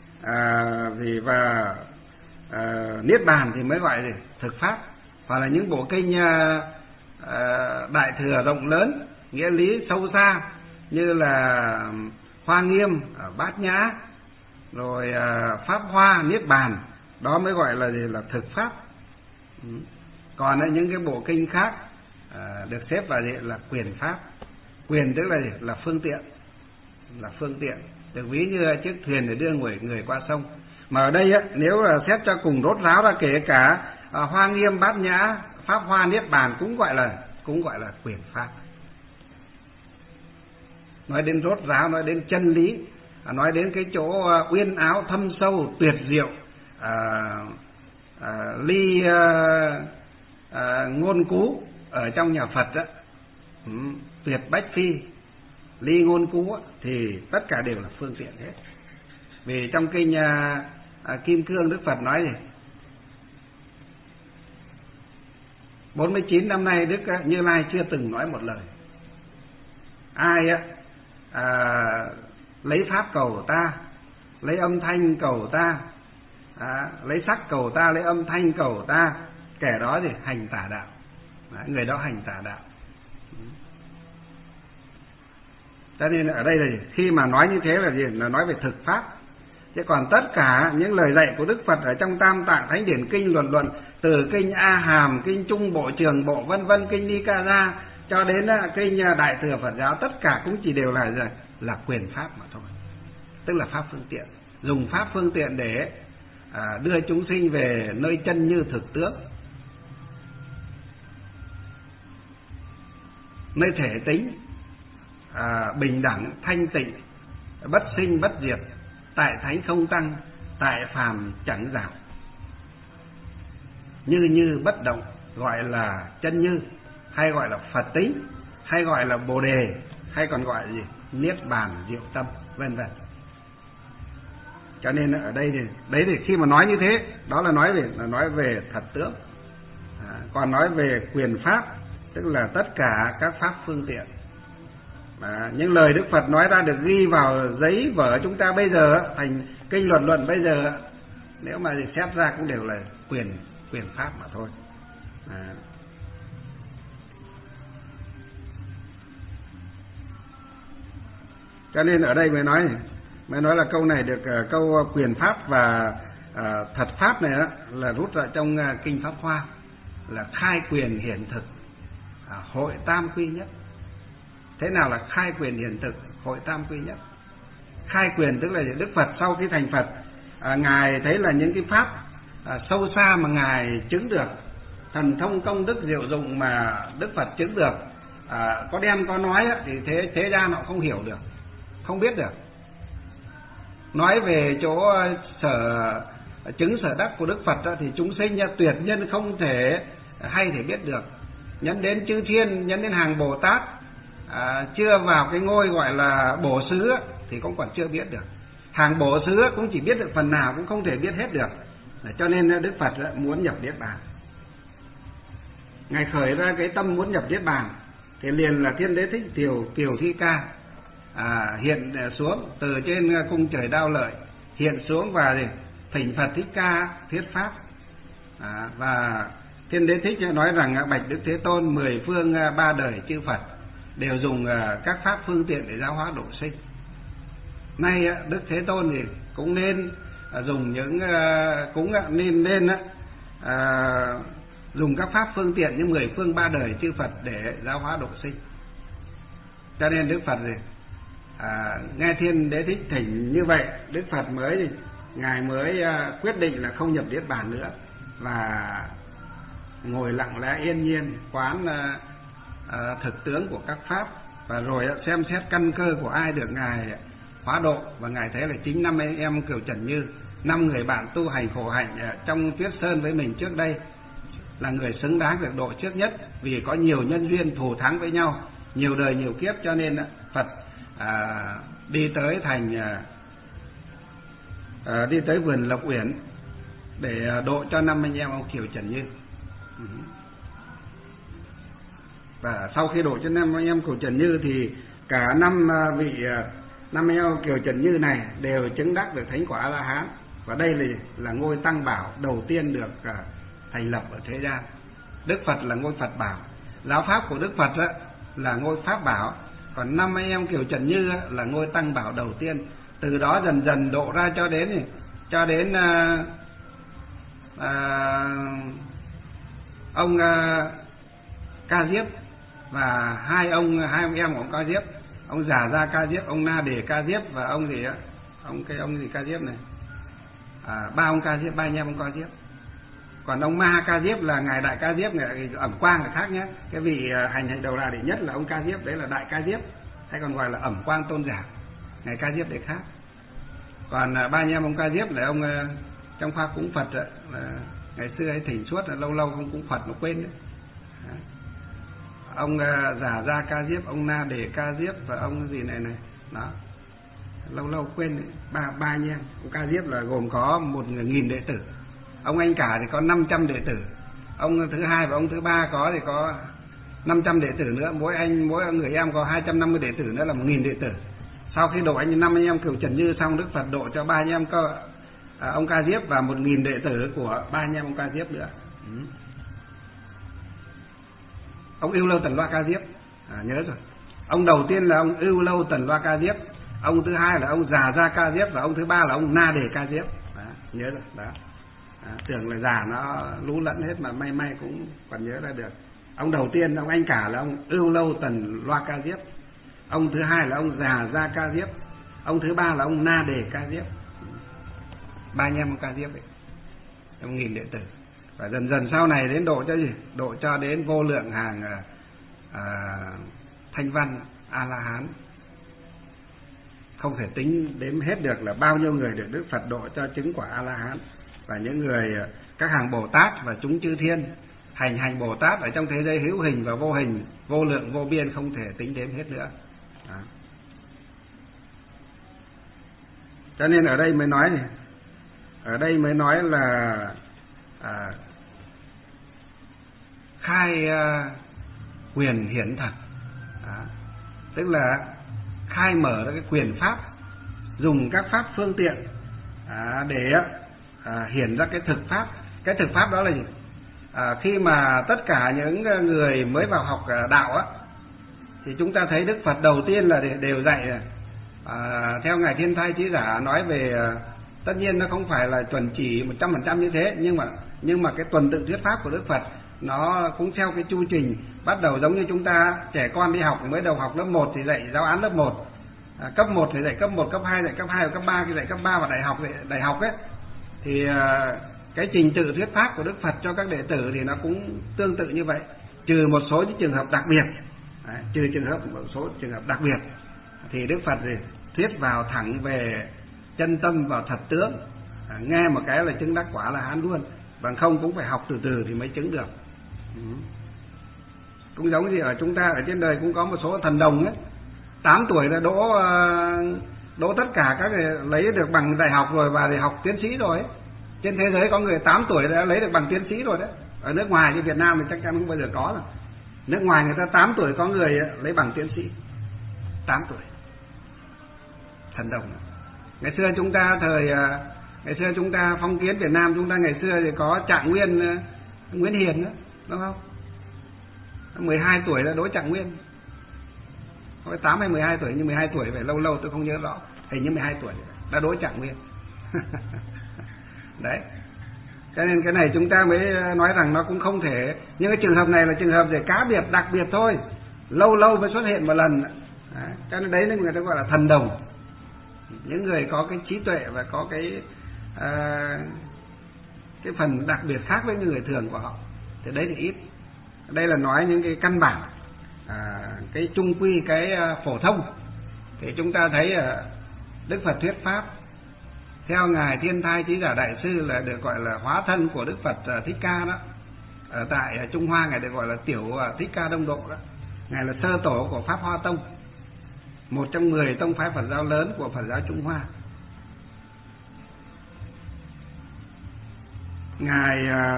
S1: và Niết Bàn thì mới gọi là thực pháp. Hoặc là những bộ kinh Đại Thừa rộng lớn, nghĩa lý sâu xa như là Hoa Nghiêm, Bát Nhã, rồi Pháp Hoa, Niết Bàn, đó mới gọi là là thực pháp. Còn những cái bộ kinh khác được xếp vào là quyền pháp. Quyền tức là phương tiện, là phương tiện, được ví như chiếc thuyền để đưa người qua sông. Mà ở đây nếu xét cho cùng rốt ráo ra, kể cả Hoa Nghiêm, Bát Nhã, Pháp Hoa, Niết Bàn cũng gọi là quyền pháp. Nói đến rốt ráo, nói đến chân lý, nói đến cái chỗ uyên áo thâm sâu tuyệt diệu, ly ngôn cú ở trong nhà Phật đó, tuyệt bách phi, ly ngôn cú thì tất cả đều là phương tiện hết. Vì trong kinh Kim Cương, Đức Phật nói gì? 49 năm nay Đức Như Lai chưa từng nói một lời. Ai lấy pháp cầu ta, lấy âm thanh cầu ta, lấy sắc cầu ta, lấy âm thanh cầu ta, kẻ đó thì hành tà đạo. Người đó hành tà đạo. Cho nên ở đây là khi mà nói như thế là gì? Là nói về thực pháp. Chứ còn tất cả những lời dạy của Đức Phật ở trong Tam Tạng Thánh Điển Kinh luận, từ kinh A Hàm, kinh Trung Bộ, Trường Bộ vân vân, kinh Nikaya cho đến kinh Đại Thừa Phật giáo, tất cả cũng chỉ đều là quyền pháp mà thôi. Tức là pháp phương tiện, dùng pháp phương tiện để đưa chúng sinh về nơi chân như thực tướng, nơi thể tính bình đẳng thanh tịnh, bất sinh bất diệt, tại thánh không tăng, tại phàm chẳng giảm, như bất động, gọi là chân như, hay gọi là Phật tính, hay gọi là Bồ đề, hay còn gọi là gì? Niết bàn diệu tâm vân vân. Cho nên ở đây thì khi mà nói như thế, đó là nói về thật tướng. Còn nói về quyền pháp, tức là tất cả các pháp phương tiện. Những lời Đức Phật nói ra được ghi vào giấy vở chúng ta bây giờ, thành kinh luận bây giờ, nếu mà xét ra cũng đều là quyền pháp mà thôi. Cho nên ở đây mới nói là câu này được, câu quyền pháp và thật pháp này là rút ra trong kinh Pháp Hoa, là khai quyền hiển thực, hội tam quy nhất. Thế nào là khai quyền hiển thực, hội tam quy nhất? Khai quyền tức là Đức Phật sau khi thành Phật, Ngài thấy là những cái pháp sâu xa mà Ngài chứng được, thần thông công đức diệu dụng mà Đức Phật chứng được, có đem có nói thì thế gian họ không hiểu được, không biết được. Nói về chỗ sở chứng sở đắc của Đức Phật thì chúng sinh tuyệt nhân không thể hay thể biết được. Nhấn đến chư thiên, nhấn đến hàng Bồ Tát, chưa vào cái ngôi gọi là bổ xứ thì cũng còn chưa biết được. Hàng bổ xứ cũng chỉ biết được phần nào, cũng không thể biết hết được. Cho nên Đức Phật muốn nhập Niết Bàn. Ngài khởi ra cái tâm muốn nhập Niết Bàn thì liền là Thiên Đế Thích Kiều Thi Ca hiện xuống từ trên cung trời Đao Lợi, hiện xuống và thỉnh Phật Thích Ca thuyết pháp. Và Thiên Đế Thích nói rằng bạch Đức Thế Tôn, 10 phương 3 đời chư Phật đều dùng các pháp phương tiện để giáo hóa độ sinh. Nay Đức Thế Tôn thì cũng nên dùng những cũng nên dùng các pháp phương tiện như 10 phương 3 đời chư Phật để giáo hóa độ sinh. Cho nên Đức Phật nghe Thiên Đế Thích thỉnh như vậy, Đức Phật Ngài mới quyết định là không nhập Niết Bàn nữa, và ngồi lặng lẽ yên nhiên quán thực tướng của các pháp, và rồi xem xét căn cơ của ai được Ngài hóa độ. Và Ngài thấy là chính 5 anh em Kiều Trần Như, 5 người bạn tu hành khổ hạnh trong Tuyết Sơn với mình trước đây, là người xứng đáng được độ trước nhất, vì có nhiều nhân duyên thù thắng với nhau, nhiều đời nhiều kiếp. Cho nên Phật đi tới đi tới vườn Lộc Uyển để độ cho 5 anh em ông Kiều Trần Như. Và sau khi độ cho 5 anh em Kiều Trần Như thì cả 5 anh em Kiều Trần Như này đều chứng đắc được thánh quả A La Hán. Và đây là ngôi Tăng Bảo đầu tiên được thành lập ở thế gian. Đức Phật là ngôi Phật Bảo, giáo pháp của Đức Phật là ngôi Pháp Bảo, còn 5 anh em Kiều Trần Như là ngôi Tăng Bảo đầu tiên. Từ đó dần dần độ ra cho đến ông Ca Diếp, và hai ông em của ông Ca Diếp, ông Già Gia Ca Diếp, ông Na Đề Ca Diếp, và ông gì Ca Diếp này, 3 ông Ca Diếp, 3 anh em ông Ca Diếp. Còn ông Ma Ca Diếp là ngài Đại Ca Diếp, ngài Ẩm Quang là khác nhé. Cái vị hành đầu đà đệ nhất là ông Ca Diếp, đấy là Đại Ca Diếp, hay còn gọi là Ẩm Quang Tôn Giả. Ngài Ca Diếp đấy khác. Còn 3 anh em ông Ca Diếp là ông trong khoa cúng Phật ngày xưa ấy thỉnh suốt, lâu lâu không cúng Phật nó quên đấy. Ông Già Gia Ca Diếp, ông Na Đề Ca Diếp, và ông gì này đó, lâu lâu quên đấy. Ba anh em ông Ca Diếp là gồm có 1.000 đệ tử. Ông Anh Cả thì có 500 đệ tử. Ông thứ hai và ông thứ ba có 500 đệ tử nữa. Mỗi người em có 250 đệ tử nữa là 1.000 đệ tử. Sau khi độ 5 anh em Kiều Trần Như xong, Đức Phật độ cho 3 anh em ông Ca Diếp và 1.000 đệ tử của 3 anh em ông Ca Diếp nữa. Ông Ưu Lâu Tần Loa Ca Diếp, nhớ rồi. Ông đầu tiên là ông Ưu Lâu Tần Loa Ca Diếp, ông thứ hai là ông Già Gia Ca Diếp, và ông thứ ba là ông Na Đề Ca Diếp. Nhớ rồi đó. Tưởng là già nó lú lẫn hết mà may cũng còn nhớ ra được. Ông đầu tiên ông Anh Cả là ông Ưu Lâu Tần Loa Ca Diếp, ông thứ hai là ông Già Gia Ca Diếp, ông thứ ba là ông Na Đề Ca Diếp. 3 anh em ông Ca Diếp ấy, ông 1.000 đệ tử. Và dần dần sau này đến độ cho gì? Độ cho đến vô lượng hàng thanh văn A La Hán, không thể tính đếm hết được là bao nhiêu người được Đức Phật độ cho chứng quả A La Hán. Và những người các hàng Bồ Tát và chúng chư thiên hành Bồ Tát ở trong thế giới hữu hình và vô hình, vô lượng vô biên, không thể tính đếm hết nữa. Đó. Cho nên ở đây mới nói là khai quyền hiển thật. Đó. Tức là khai mở ra cái quyền pháp, dùng các pháp phương tiện để hiển ra cái thực pháp. Cái thực pháp đó là gì? Khi mà tất cả những người mới vào học đạo thì chúng ta thấy Đức Phật đầu tiên là đều dạy theo ngài Thiên Thai Chí Giả nói về, tất nhiên nó không phải là chuẩn chỉ 100% như thế, nhưng mà cái tuần tự thuyết pháp của Đức Phật nó cũng theo cái chu trình. Bắt đầu giống như chúng ta trẻ con đi học, mới đầu học lớp 1 thì dạy giáo án lớp 1, cấp 1 thì dạy cấp 1, cấp 2 dạy cấp 2, và cấp 3 thì dạy cấp 3, và đại học ấy thì cái trình tự thuyết pháp của Đức Phật cho các đệ tử thì nó cũng tương tự như vậy, trừ một số những trường hợp đặc biệt. Trừ một số trường hợp đặc biệt thì Đức Phật thì thuyết vào thẳng về chân tâm, vào thật tướng, Nghe một cái là chứng đắc quả là hán luôn, bằng không cũng phải học từ từ thì mới chứng được. Cũng giống như ở chúng ta ở trên đời cũng có một số thần đồng ấy, 8 tuổi đã đỗ tất cả các người lấy được bằng đại học rồi và để học tiến sĩ rồi ấy. Trên thế giới có người 8 tuổi đã lấy được bằng tiến sĩ rồi đấy. Ở nước ngoài như Việt Nam thì chắc chắn không bao giờ có rồi. Nước ngoài người ta 8 tuổi có người lấy bằng tiến sĩ. 8 tuổi. Thần đồng. Ngày xưa chúng ta phong kiến Việt Nam, chúng ta ngày xưa thì có Trạng Nguyên, Nguyễn Hiền đó, đúng không? 12 tuổi đã đỗ Trạng Nguyên. Có 8 hay 12 tuổi, nhưng 12 tuổi phải lâu tôi không nhớ rõ. Hình như 12 tuổi đã đỗ Trạng Nguyên. Đấy. Cho nên cái này chúng ta mới nói rằng nó cũng không thể. Nhưng cái trường hợp này là trường hợp về cá biệt, đặc biệt thôi. Lâu mới xuất hiện một lần. Đấy. Cho nên đấy là người ta gọi là thần đồng. Những người có cái trí tuệ và có cái phần đặc biệt khác với những người thường của họ. Thì đấy thì ít. Đây là nói những cái căn bản, cái chung quy, cái phổ thông. Thì chúng ta thấy Đức Phật thuyết pháp theo ngài Thiên Thai Chí Giả Đại Sư là được gọi là hóa thân của Đức Phật Thích Ca đó. Ở tại Trung Hoa ngài được gọi là Tiểu Thích Ca Đông Độ đó. Ngài là sơ tổ của Pháp Hoa Tông, một trong 10 tông phái Phật giáo lớn của Phật giáo Trung Hoa. Ngài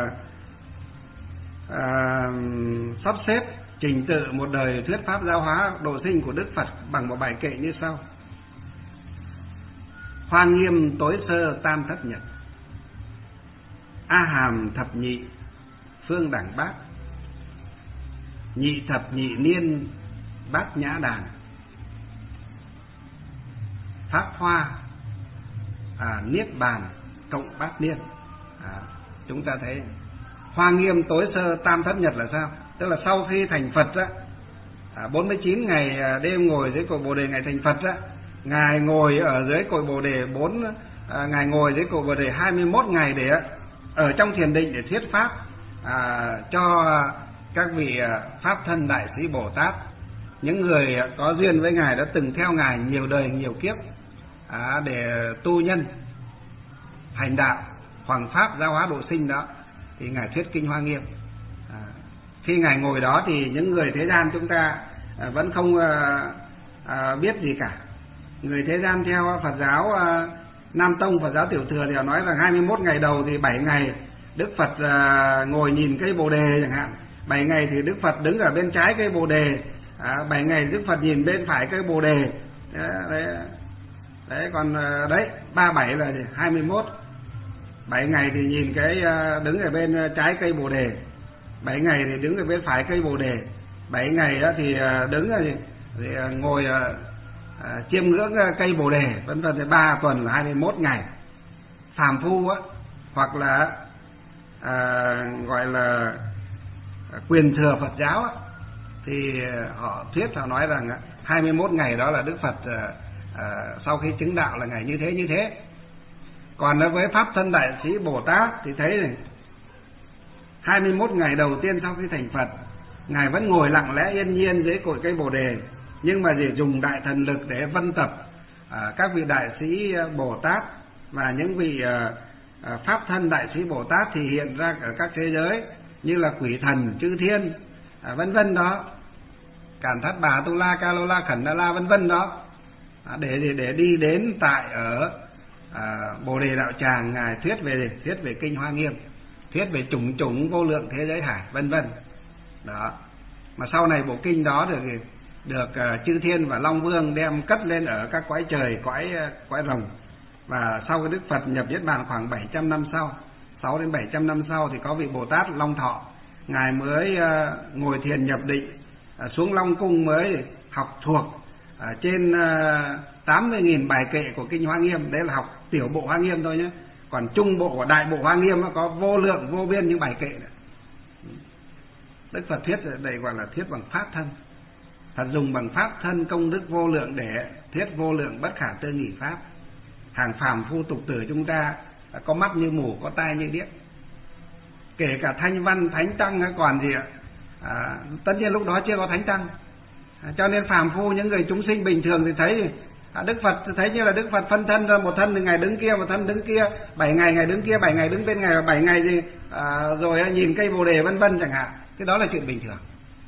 S1: sắp xếp trình tự một đời thuyết pháp giáo hóa độ sinh của Đức Phật bằng một bài kệ như sau: Hoa nghiêm tối sơ tam thất nhật, A hàm thập nhị phương đẳng bát, nhị thập nhị niên bát nhã đàn, pháp hoa niết bàn cộng bát niên. Chúng ta thấy Hoa nghiêm tối sơ tam thất nhật là sao? Tức là sau khi thành Phật á, 49 ngày đêm ngồi dưới cội Bồ Đề ngày thành Phật á, ngài ngồi ở dưới cội Bồ Đề ngài ngồi dưới cội Bồ Đề 21 ngày để ở trong thiền định để thuyết pháp cho các vị pháp thân đại sĩ Bồ Tát, những người có duyên với ngài đã từng theo ngài nhiều đời nhiều kiếp để tu nhân hành đạo hoằng pháp giáo hóa độ sinh đó, thì ngài thuyết kinh Hoa Nghiêm. Khi ngài ngồi đó thì những người thế gian chúng ta vẫn không biết gì cả. Người thế gian theo Phật giáo Nam Tông, Phật giáo Tiểu Thừa thì họ nói rằng 21 ngày đầu thì 7 ngày Đức Phật ngồi nhìn cây Bồ Đề chẳng hạn, 7 ngày thì Đức Phật đứng ở bên trái cây Bồ Đề, 7 ngày Đức Phật nhìn bên phải cây Bồ Đề. Đấy, còn đấy 37 là 21. 7 ngày thì nhìn cái đứng ở bên trái cây Bồ Đề, 7 ngày thì đứng ở bên phải cây Bồ Đề, 7 ngày đó thì đứng thì ngồi chiêm ngưỡng cây Bồ Đề, vân vân. Thì 3 tuần là 21 ngày. Phàm phu á, hoặc là gọi là quyền thừa Phật giáo á, thì họ nói rằng 21 ngày đó là Đức Phật sau khi chứng đạo là ngày như thế. Còn đối với pháp thân đại sĩ Bồ Tát thì thấy này, 21 ngày đầu tiên sau khi thành Phật, ngài vẫn ngồi lặng lẽ yên nhiên dưới cội cây Bồ Đề, nhưng mà để dùng đại thần lực để vân tập các vị đại sĩ Bồ Tát và những vị pháp thân đại sĩ Bồ Tát thì hiện ra ở các thế giới như là quỷ thần, chư thiên, vân vân đó, Cản Thắt Bà, Tu La, Ca Lô La, Khẩn Đa La, vân vân đó, để đi đến tại ở Bồ Đề Đạo Tràng, ngài thuyết về kinh Hoa Nghiêm, thuyết về chủng chủng vô lượng thế giới hải, vân vân đó. Mà sau này bộ kinh đó được chư thiên và Long Vương đem cất lên ở các cõi trời, cõi rồng. Và sau cái Đức Phật nhập niết bàn khoảng 700 năm sau, 6 đến 700 năm sau, thì có vị Bồ Tát Long Thọ, ngài mới ngồi thiền nhập định, xuống Long Cung mới học thuộc trên 80.000 bài kệ của kinh Hoa Nghiêm. Đấy là học tiểu bộ Hoa Nghiêm thôi nhé. Còn trung bộ của đại bộ Hoa Nghiêm nó có vô lượng vô biên những bài kệ nữa. Đức Phật thuyết đây gọi là thuyết bằng pháp thân. Phật dùng bằng pháp thân công đức vô lượng để thuyết vô lượng bất khả tư nghị pháp. Hàng phàm phu tục tử chúng ta có mắt như mù, có tai như điếc. Kể cả thanh văn thánh tăng còn gì ạ? Tất nhiên lúc đó chưa có thánh tăng. Cho nên phàm phu, những người chúng sinh bình thường thì thấy Đức Phật thấy như là Đức Phật phân thân ra, một thân thì ngày đứng kia, một thân đứng kia, 7 ngày ngày đứng kia, 7 ngày đứng bên ngày, 7 ngày gì rồi nhìn cây Bồ đề vân vân chẳng hạn. Cái đó là chuyện bình thường.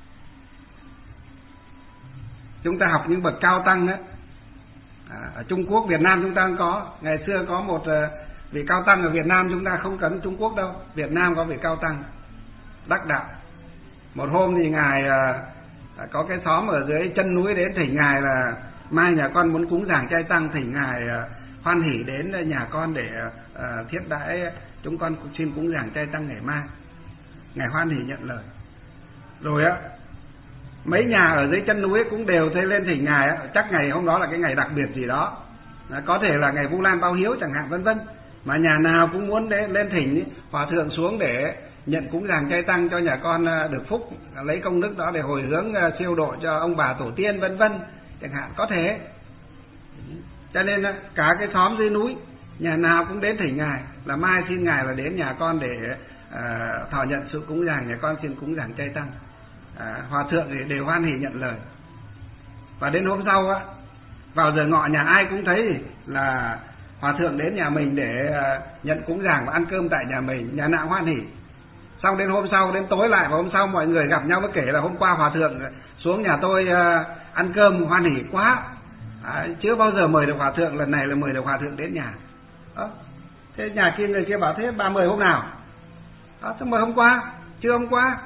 S1: Chúng ta học những bậc cao tăng á, ở Trung Quốc, Việt Nam chúng ta cũng có. Ngày xưa có một vị cao tăng ở Việt Nam, chúng ta không cần Trung Quốc đâu, Việt Nam có vị cao tăng đắc đạo. Một hôm thì ngài có cái xóm ở dưới chân núi đến thỉnh ngài là mai nhà con muốn cúng giảng trai tăng, thỉnh ngài hoan hỉ đến nhà con để thiết đãi chúng con xin cúng giảng trai tăng ngày mai. Ngài hoan hỉ nhận lời. Rồi á, mấy nhà ở dưới chân núi cũng đều thấy lên thỉnh ngài á, chắc ngày hôm đó là cái ngày đặc biệt gì đó, có thể là ngày Vu Lan báo hiếu chẳng hạn vân vân, mà nhà nào cũng muốn lên thỉnh hòa thượng xuống để nhận cúng giảng trai tăng cho nhà con được phúc, lấy công đức đó để hồi hướng siêu độ cho ông bà tổ tiên vân vân chẳng hạn, có thể. Cho nên cả cái xóm dưới núi nhà nào cũng đến thỉnh ngài là mai xin ngài là đến nhà con để thọ nhận sự cúng giảng, nhà con xin cúng giảng trai tăng. Hòa thượng thì đều hoan hỉ nhận lời. Và đến hôm sau á, vào giờ ngọ nhà ai cũng thấy là hòa thượng đến nhà mình để nhận cúng giảng và ăn cơm tại nhà mình, nhà nào hoan hỉ. Xong đến hôm sau, đến tối lại, và hôm sau mọi người gặp nhau mới kể là hôm qua hòa thượng xuống nhà tôi ăn cơm hoan hỉ quá, chưa bao giờ mời được hòa thượng, lần này là mời được hòa thượng đến nhà. Thế nhà kia, người kia bảo thế bà mời hôm nào? Thế mời hôm qua, chưa hôm qua.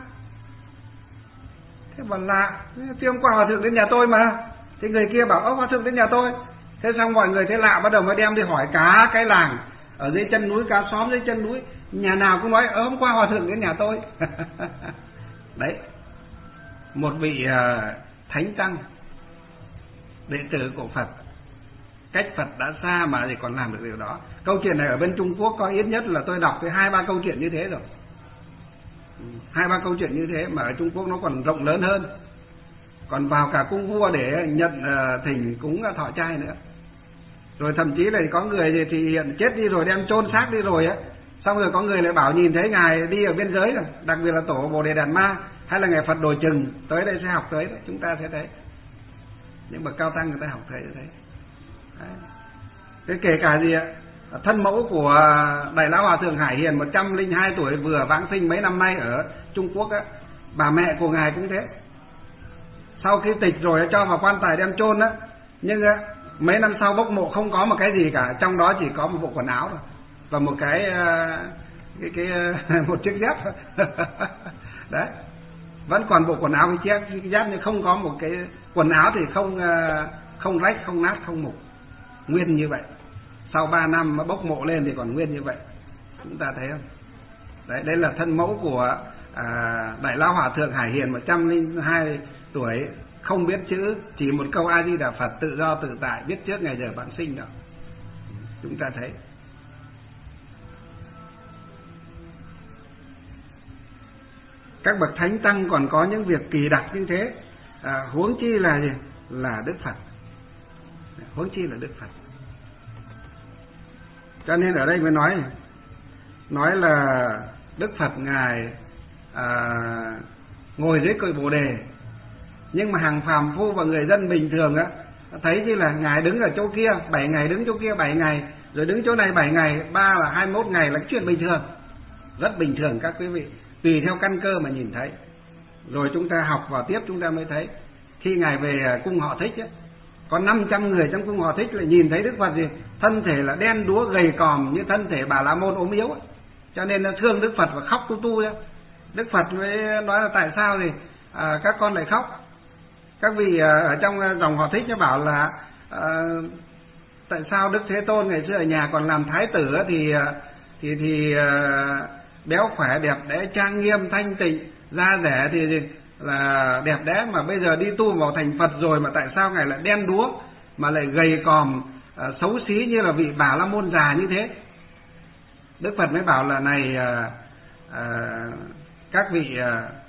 S1: Thế bảo lạ, thế hôm qua hòa thượng đến nhà tôi mà. Thế người kia bảo hòa thượng đến nhà tôi. Thế xong mọi người thấy lạ, bắt đầu mới đem đi hỏi cả cái làng ở dưới chân núi, cả xóm dưới chân núi, nhà nào cũng nói hôm qua hòa thượng đến nhà tôi. Đấy, một vị thánh tăng, đệ tử của Phật, cách Phật đã xa mà thì còn làm được điều đó. Câu chuyện này ở bên Trung Quốc có ít nhất là tôi đọc tới 2-3 câu chuyện như thế rồi, 2-3 câu chuyện như thế, mà ở Trung Quốc nó còn rộng lớn hơn, còn vào cả cung vua để nhận thỉnh cúng thọ trai nữa. Rồi thậm chí là có người thì hiện chết đi rồi đem chôn xác đi rồi á, xong rồi có người lại bảo nhìn thấy ngài đi ở biên giới rồi, đặc biệt là tổ Bồ Đề Đạt Ma hay là ngài Phật Đồi Chừng tới đây sẽ học tới đấy, chúng ta sẽ thấy những bậc cao tăng người ta học thấy như thế. Thế kể cả gì ạ, thân mẫu của Đại Lão Hòa Thượng Hải Hiền 102 tuổi vừa vãng sinh mấy năm nay ở Trung Quốc á, bà mẹ của ngài cũng thế. Sau khi tịch rồi cho vào quan tài đem chôn á, nhưng mấy năm sau bốc mộ không có một cái gì cả, trong đó chỉ có một bộ quần áo thôi và một cái một chiếc dép. Đấy, vẫn còn bộ quần áo với chiếc dép, nhưng không có một cái quần áo thì không rách, không nát, không mục, nguyên như vậy. Sau 3 năm mà bốc mộ lên thì còn nguyên như vậy, chúng ta thấy không? Đấy, đây là thân mẫu của Đại Lão Hòa Thượng Hải Hiền 102 tuổi, không biết chữ, chỉ một câu A Di Đà Phật tự do tự tại, biết trước ngày giờ vãng sinh đó. Chúng ta thấy các bậc thánh tăng còn có những việc kỳ đặc như thế, huống chi là gì? Là Đức Phật, huống chi là Đức Phật. Cho nên ở đây mới nói là Đức Phật ngài ngồi dưới cội Bồ Đề, nhưng mà hàng phàm phu và người dân bình thường á thấy như là ngài đứng ở chỗ kia 7 ngày, đứng chỗ kia 7 ngày, rồi đứng chỗ này 7 ngày, 3 là 21 ngày là chuyện bình thường, rất bình thường các quý vị, tùy theo căn cơ mà nhìn thấy. Rồi chúng ta học vào tiếp chúng ta mới thấy, khi ngài về cung Họ Thích á, có 500 người trong cung Họ Thích lại nhìn thấy Đức Phật gì, thân thể là đen đúa gầy còm như thân thể Bà La Môn ốm yếu á, cho nên nó thương Đức Phật và khóc tu tu ra. Đức Phật mới nói là tại sao thì các con lại khóc. Các vị ở trong dòng Họ Thích nó bảo là tại sao Đức Thế Tôn ngày xưa ở nhà còn làm thái tử thì béo khỏe đẹp đẽ trang nghiêm thanh tịnh, da dẻ thì là đẹp đẽ, mà bây giờ đi tu vào thành Phật rồi mà tại sao ngài lại đen đúa mà lại gầy còm xấu xí như là vị Bà La Môn già như thế. Đức Phật mới bảo là này các vị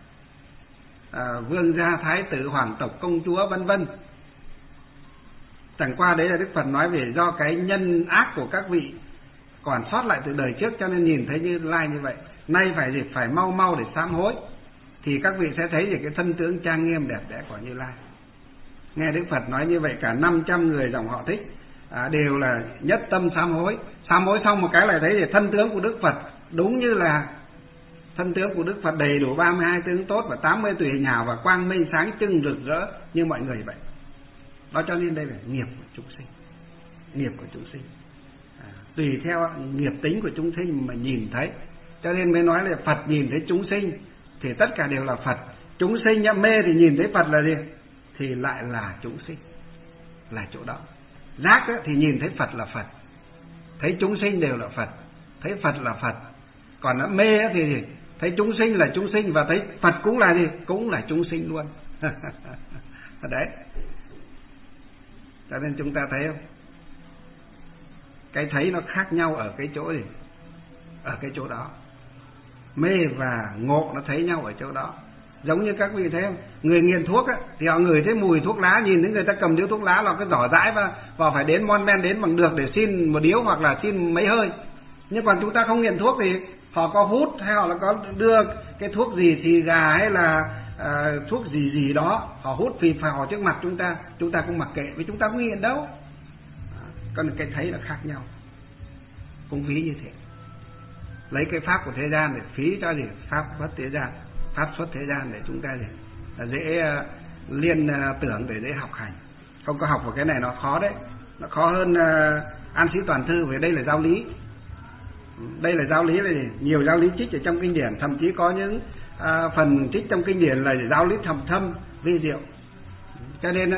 S1: vương gia, thái tử, hoàng tộc, công chúa vân vân, chẳng qua đấy là Đức Phật nói về do cái nhân ác của các vị còn sót lại từ đời trước cho nên nhìn thấy Như Lai như vậy. Nay phải mau mau để sám hối thì các vị sẽ thấy về cái thân tướng trang nghiêm đẹp đẽ của Như Lai. Nghe Đức Phật nói như vậy, cả 500 người dòng họ Thích đều là nhất tâm sám hối. Sám hối xong một cái lại thấy thì thân tướng của Đức Phật đúng như là thân tướng của Đức Phật, đầy đủ 32 tướng tốt và 80 tùy hình hào và quang minh sáng trưng rực rỡ như mọi người vậy. Đó, cho nên đây là nghiệp của chúng sinh. Nghiệp của chúng sinh tùy theo nghiệp tính của chúng sinh mà nhìn thấy. Cho nên mới nói là Phật nhìn thấy chúng sinh thì tất cả đều là Phật. Chúng sinh nhá, mê thì nhìn thấy Phật là gì? Thì lại là chúng sinh, là chỗ đó. Giác thì nhìn thấy Phật là Phật, thấy chúng sinh đều là Phật, thấy Phật là Phật. Còn nó mê thì thấy chúng sinh là chúng sinh và thấy Phật cũng là gì? Cũng là chúng sinh luôn. Đấy. Cho nên chúng ta thấy không? Cái thấy nó khác nhau ở cái chỗ gì? Ở cái chỗ đó. Mê và ngộ nó thấy nhau ở chỗ đó. Giống như các vị thấy không? Người nghiện thuốc thì họ ngửi thấy mùi thuốc lá, nhìn thấy người ta cầm điếu thuốc lá là cái giỏ dãi và phải đến mon men đến bằng được để xin một điếu hoặc là xin mấy hơi. Nhưng còn chúng ta không nghiện thuốc thì họ có hút hay họ là có đưa cái thuốc gì xì gà hay là thuốc gì đó, họ hút phì phào trước mặt chúng ta cũng mặc kệ, vì chúng ta không nghiện đâu. Còn cái thấy là khác nhau. Cũng ví như thế. Lấy cái pháp của thế gian để phí cho gì? Pháp xuất thế gian. Pháp xuất thế gian để chúng ta gì? Là dễ liên tưởng, để dễ học hành. Không có học vào cái này nó khó đấy. Nó khó hơn An Sĩ Toàn Thư, vì đây là giáo lý. Đây là giáo lý là gì? Nhiều giáo lý trích ở trong kinh điển, thậm chí có những phần trích trong kinh điển là giáo lý thâm vi diệu. Cho nên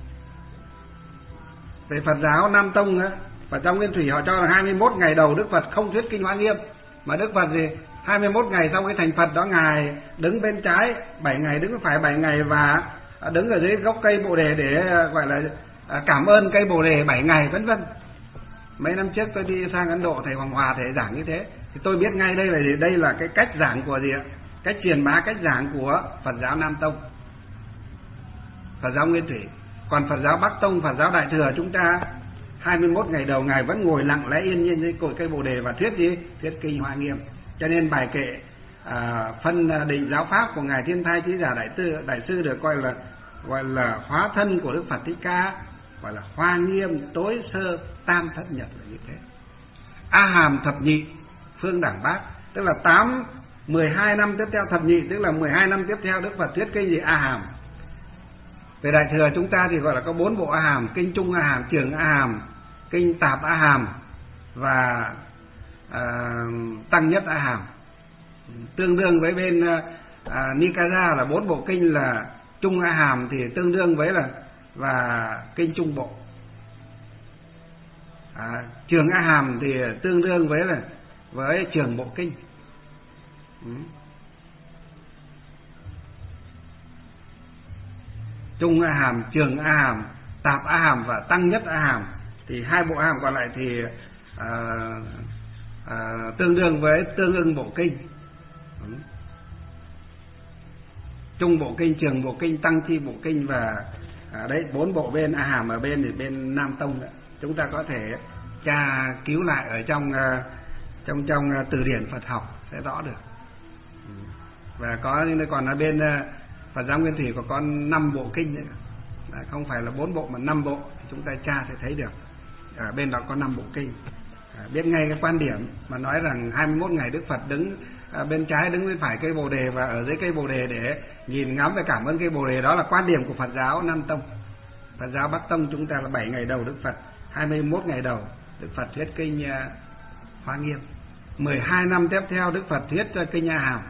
S1: về Phật giáo Nam Tông và trong Nguyên Thủy họ cho là 21 ngày đầu Đức Phật không thuyết kinh Hoa Nghiêm, mà Đức Phật gì 21 ngày sau cái thành Phật đó ngài đứng bên trái, 7 ngày đứng phải 7 ngày và đứng ở dưới gốc cây Bồ Đề để gọi là cảm ơn cây Bồ Đề 7 ngày vân vân. Mấy năm trước tôi đi sang Ấn Độ, thầy Hoàng Hòa thầy giảng như thế thì tôi biết ngay đây là gì? Đây là cái cách giảng của gì ạ? Cách truyền bá, cách giảng của Phật giáo Nam Tông, Phật giáo Nguyên Thủy. Còn Phật giáo Bắc Tông, Phật giáo Đại Thừa chúng ta 21 ngày đầu ngài vẫn ngồi lặng lẽ yên nhiên dưới cội cây Bồ Đề và thuyết gì? Thuyết kinh Hoa Nghiêm. Cho nên bài kệ phân định giáo pháp của ngài Thiên Thai Chí Giả Đại sư được gọi là hóa thân của Đức Phật Thích Ca, gọi là Hoa Nghiêm tối sơ tam thất nhật là như thế. A Hàm thập nhị phương đẳng bát, tức là 12 năm tiếp theo thập nhị, tức là 12 năm tiếp theo Đức Phật thuyết kinh gì? A Hàm. Về Đại Thừa chúng ta thì gọi là có 4 bộ A Hàm: kinh Trung A Hàm, Trường A Hàm, kinh Tạp A Hàm và Tăng Nhất A Hàm. Tương đương với bên Nikaya là 4 bộ kinh là Trung A Hàm thì tương đương với là và kinh Trung Bộ. Trường A Hàm thì tương đương với Trường Bộ Kinh. Trung A Hàm, Trường A Hàm, Tạp A Hàm và Tăng Nhất A Hàm thì 2 bộ A Hàm còn lại thì tương đương với tương ưng bộ kinh. Trung bộ kinh, Trường bộ kinh, Tăng chi bộ kinh và đấy 4 bộ bên A Hàm ở bên thì bên Nam Tông đó. Chúng ta có thể tra cứu lại ở trong từ điển Phật học sẽ rõ được. Và còn ở bên Phật giáo Nguyên Thủy có 5 bộ kinh nữa. Không phải là 4 bộ mà 5 bộ, chúng ta tra sẽ thấy được. Ở bên đó có 5 bộ kinh. Biết ngay cái quan điểm mà nói rằng 21 ngày Đức Phật đứng bên trái, đứng bên phải cây Bồ Đề và ở dưới cây Bồ Đề để nhìn ngắm và cảm ơn cây Bồ Đề, đó là quan điểm của Phật giáo Nam Tông. Phật giáo Bắc Tông chúng ta là 7 ngày đầu Đức Phật, 21 ngày đầu Đức Phật thuyết kinh Hoa Nghiêm, 12 năm tiếp theo Đức Phật thuyết kinh A Hàm,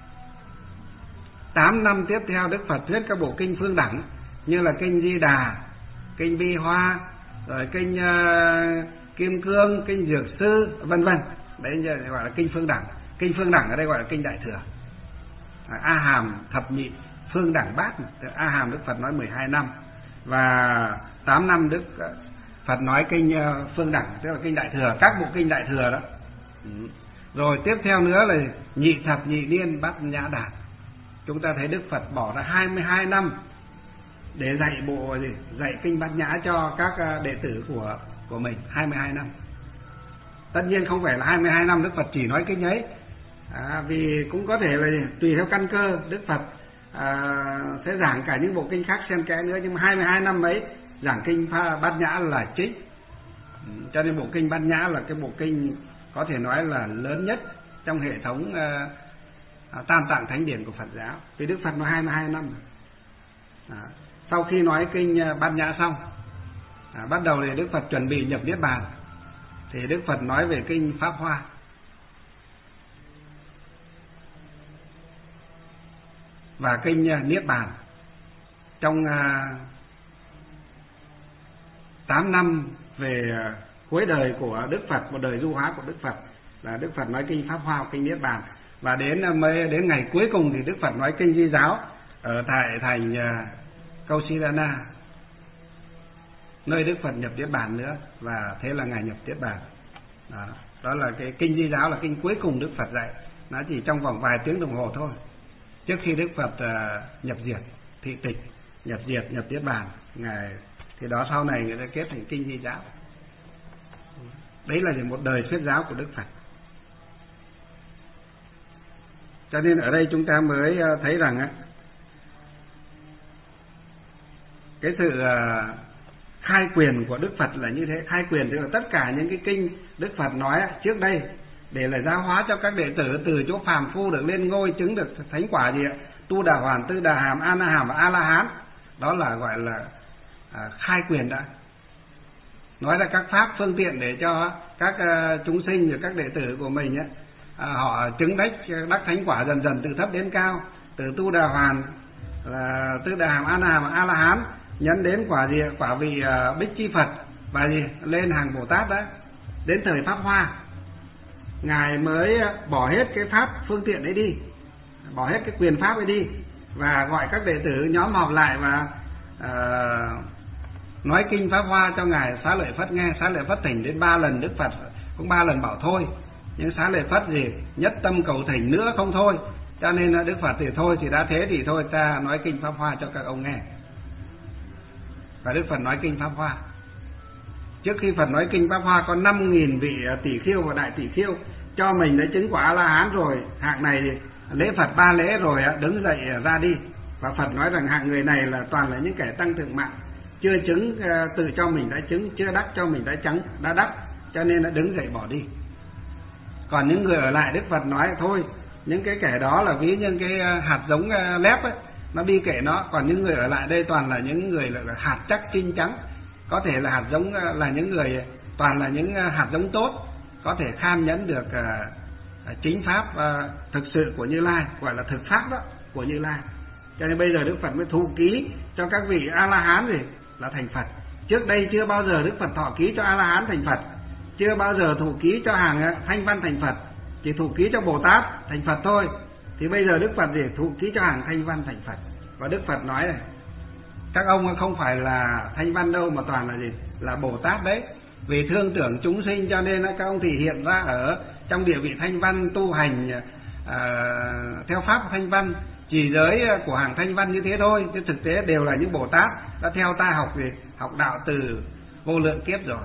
S1: 8 năm tiếp theo Đức Phật thuyết các bộ kinh phương đẳng như là kinh Di Đà, kinh Bi Hoa, rồi kinh Kim Cương, kinh Dược Sư vân vân. Đấy gọi là kinh phương đẳng. Kinh phương đẳng ở đây gọi là kinh Đại Thừa. A Hàm thập nhị phương đẳng bát. A Hàm Đức Phật nói 12 năm và 8 năm Đức Phật nói kinh phương đẳng, tức là kinh Đại Thừa, các bộ kinh Đại Thừa đó. Rồi tiếp theo nữa là nhị thập nhị niên bát nhã đàn. Chúng ta thấy Đức Phật bỏ ra 22 năm để dạy kinh bát nhã cho các đệ tử của mình, 22 năm. Tất nhiên không phải là 22 năm Đức Phật chỉ nói kinh ấy, vì cũng có thể là tùy theo căn cơ Đức Phật sẽ giảng cả những bộ kinh khác xen kẽ nữa, nhưng mà 22 năm ấy giảng kinh Bát Nhã là chính. Cho nên bộ kinh Bát Nhã là cái bộ kinh có thể nói là lớn nhất trong hệ thống Tam Tạng Thánh Điển của Phật giáo, vì Đức Phật nói 22 năm. Sau khi nói kinh Bát Nhã xong, bắt đầu thì Đức Phật chuẩn bị nhập Niết Bàn, thì Đức Phật nói về kinh Pháp Hoa. Và kinh Niết Bàn trong 8 năm về cuối đời của Đức Phật, một đời du hóa của Đức Phật, là Đức Phật nói kinh Pháp Hoa, kinh Niết Bàn. Và đến ngày cuối cùng thì Đức Phật nói kinh Di Giáo ở tại thành Kausilana, nơi Đức Phật nhập Niết Bàn nữa, và thế là ngày nhập Niết Bàn. Đó là cái kinh Di Giáo, là kinh cuối cùng Đức Phật dạy, nó chỉ trong vòng vài tiếng đồng hồ thôi, trước khi Đức Phật nhập diệt, thị tịch, nhập diệt, nhập Niết Bàn. Ngài thì đó sau này người ta kết thành kinh Di Giáo. Đấy là một đời thuyết giáo của Đức Phật. Cho nên ở đây chúng ta mới thấy rằng cái sự khai quyền của Đức Phật là như thế. Khai quyền tức là tất cả những cái kinh Đức Phật nói trước đây để là giáo hóa cho các đệ tử từ chỗ phàm phu được lên ngôi chứng được thánh quả gì ạ? Tu Đà Hoàn, Tư Đà Hàm, A Na Hàm và A La Hán. Đó là gọi là khai quyền đã. Nói ra các pháp phương tiện để cho các chúng sinh và các đệ tử của mình họ chứng đắc thánh quả dần dần từ thấp đến cao, từ Tu Đà Hoàn là Tư Đà Hàm, A Na Hàm và A La Hán, nhấn đến quả gì? Quả vị Bích Chi Phật, và gì? Lên hàng Bồ Tát đó. Đến thời Pháp Hoa, Ngài mới bỏ hết cái pháp phương tiện ấy đi, bỏ hết cái quyền pháp ấy đi, và gọi các đệ tử nhóm họp lại và nói kinh Pháp Hoa cho Ngài Xá Lợi Phất nghe. Xá Lợi Phất thỉnh đến 3 lần, Đức Phật cũng 3 lần bảo thôi, nhưng Xá Lợi Phất gì? Nhất tâm cầu thỉnh nữa không thôi. Cho nên Đức Phật thì thôi, thì đã thế thì thôi, ta nói kinh Pháp Hoa cho các ông nghe. Và Đức Phật nói kinh Pháp Hoa. Trước khi Phật nói kinh Pháp Hoa có 5.000 vị tỷ khiêu và đại tỷ khiêu cho mình đã chứng quả A-la-hán rồi. Hạng này thì lễ Phật 3 lễ rồi đứng dậy ra đi. Và Phật nói rằng hạng người này là toàn là những kẻ tăng thượng mạng, chưa chứng tự cho mình đã chứng, chưa đắc cho mình đã đắc, cho nên đã đứng dậy bỏ đi. Còn những người ở lại, Đức Phật nói thôi, những cái kẻ đó là ví như cái hạt giống lép ấy, nó đi kệ nó. Còn những người ở lại đây toàn là những người là hạt chắc chinh trắng, có thể là hạt giống, là những người toàn là những hạt giống tốt, có thể kham nhẫn được chính pháp thực sự của Như Lai, gọi là thực pháp đó của Như Lai. Cho nên bây giờ Đức Phật mới thụ ký cho các vị A-la-hán gì là thành Phật. Trước đây chưa bao giờ Đức Phật thọ ký cho A-la-hán thành Phật, chưa bao giờ thụ ký cho hàng Thanh Văn thành Phật, chỉ thụ ký cho Bồ Tát thành Phật thôi. Thì bây giờ Đức Phật gì thụ ký cho hàng Thanh Văn thành Phật. Và Đức Phật nói này, các ông không phải là Thanh Văn đâu, mà toàn là gì? Là Bồ Tát đấy. Vì thương tưởng chúng sinh cho nên các ông thì hiện ra ở trong địa vị Thanh Văn, tu hành theo pháp Thanh Văn, chỉ giới của hàng Thanh Văn như thế thôi, chứ thực tế đều là những Bồ Tát đã theo ta học gì? Học đạo từ vô lượng kiếp rồi.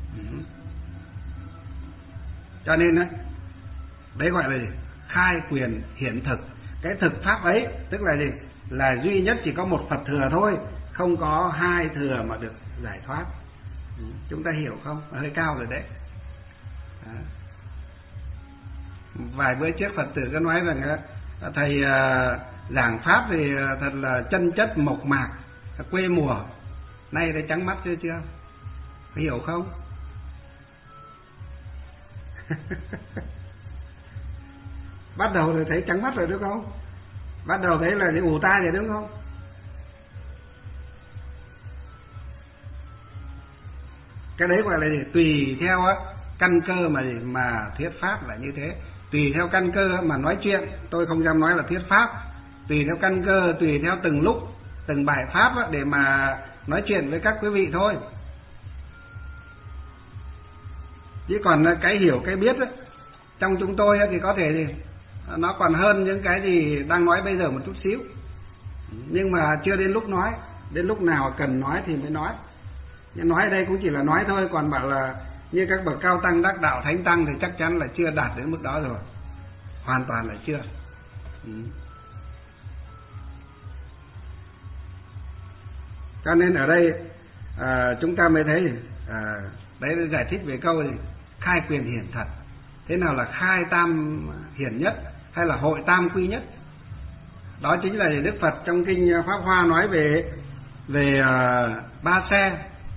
S1: Cho nên đấy gọi là gì? Khai quyền hiển thực. Cái thực pháp ấy tức là gì? Là duy nhất chỉ có một Phật thừa thôi, không có hai thừa mà được giải thoát. Chúng ta hiểu không? Hơi cao rồi đấy. Vài bữa trước Phật tử có nói rằng thầy giảng pháp thì thật là chân chất mộc mạc, quê mùa. Nay thấy trắng mắt chưa? Hiểu không? Bắt đầu rồi thấy trắng mắt rồi đúng không? Bắt đầu thấy là những ù tai rồi đúng không? Cái đấy gọi là gì? Tùy theo căn cơ mà thuyết pháp là như thế. Tùy theo căn cơ mà nói chuyện. Tôi không dám nói là thuyết pháp. Tùy theo căn cơ, tùy theo từng lúc, từng bài pháp để mà nói chuyện với các quý vị thôi. Chứ còn cái hiểu, cái biết trong chúng tôi thì có thể gì nó còn hơn những cái gì đang nói bây giờ một chút xíu. Nhưng mà chưa đến lúc nói. Đến lúc nào cần nói thì mới nói. Nhưng nói ở đây cũng chỉ là nói thôi. Còn bảo là như các bậc cao tăng đắc đạo thánh tăng thì chắc chắn là chưa đạt đến mức đó rồi. Hoàn toàn là chưa. Cho nên ở đây chúng ta mới thấy đấy là giải thích về câu khai quyền hiển thật. Thế nào là khai tam hiển nhất hay là hội tam quy nhất? Đó chính là Đức Phật trong kinh Pháp Hoa nói về ba xe,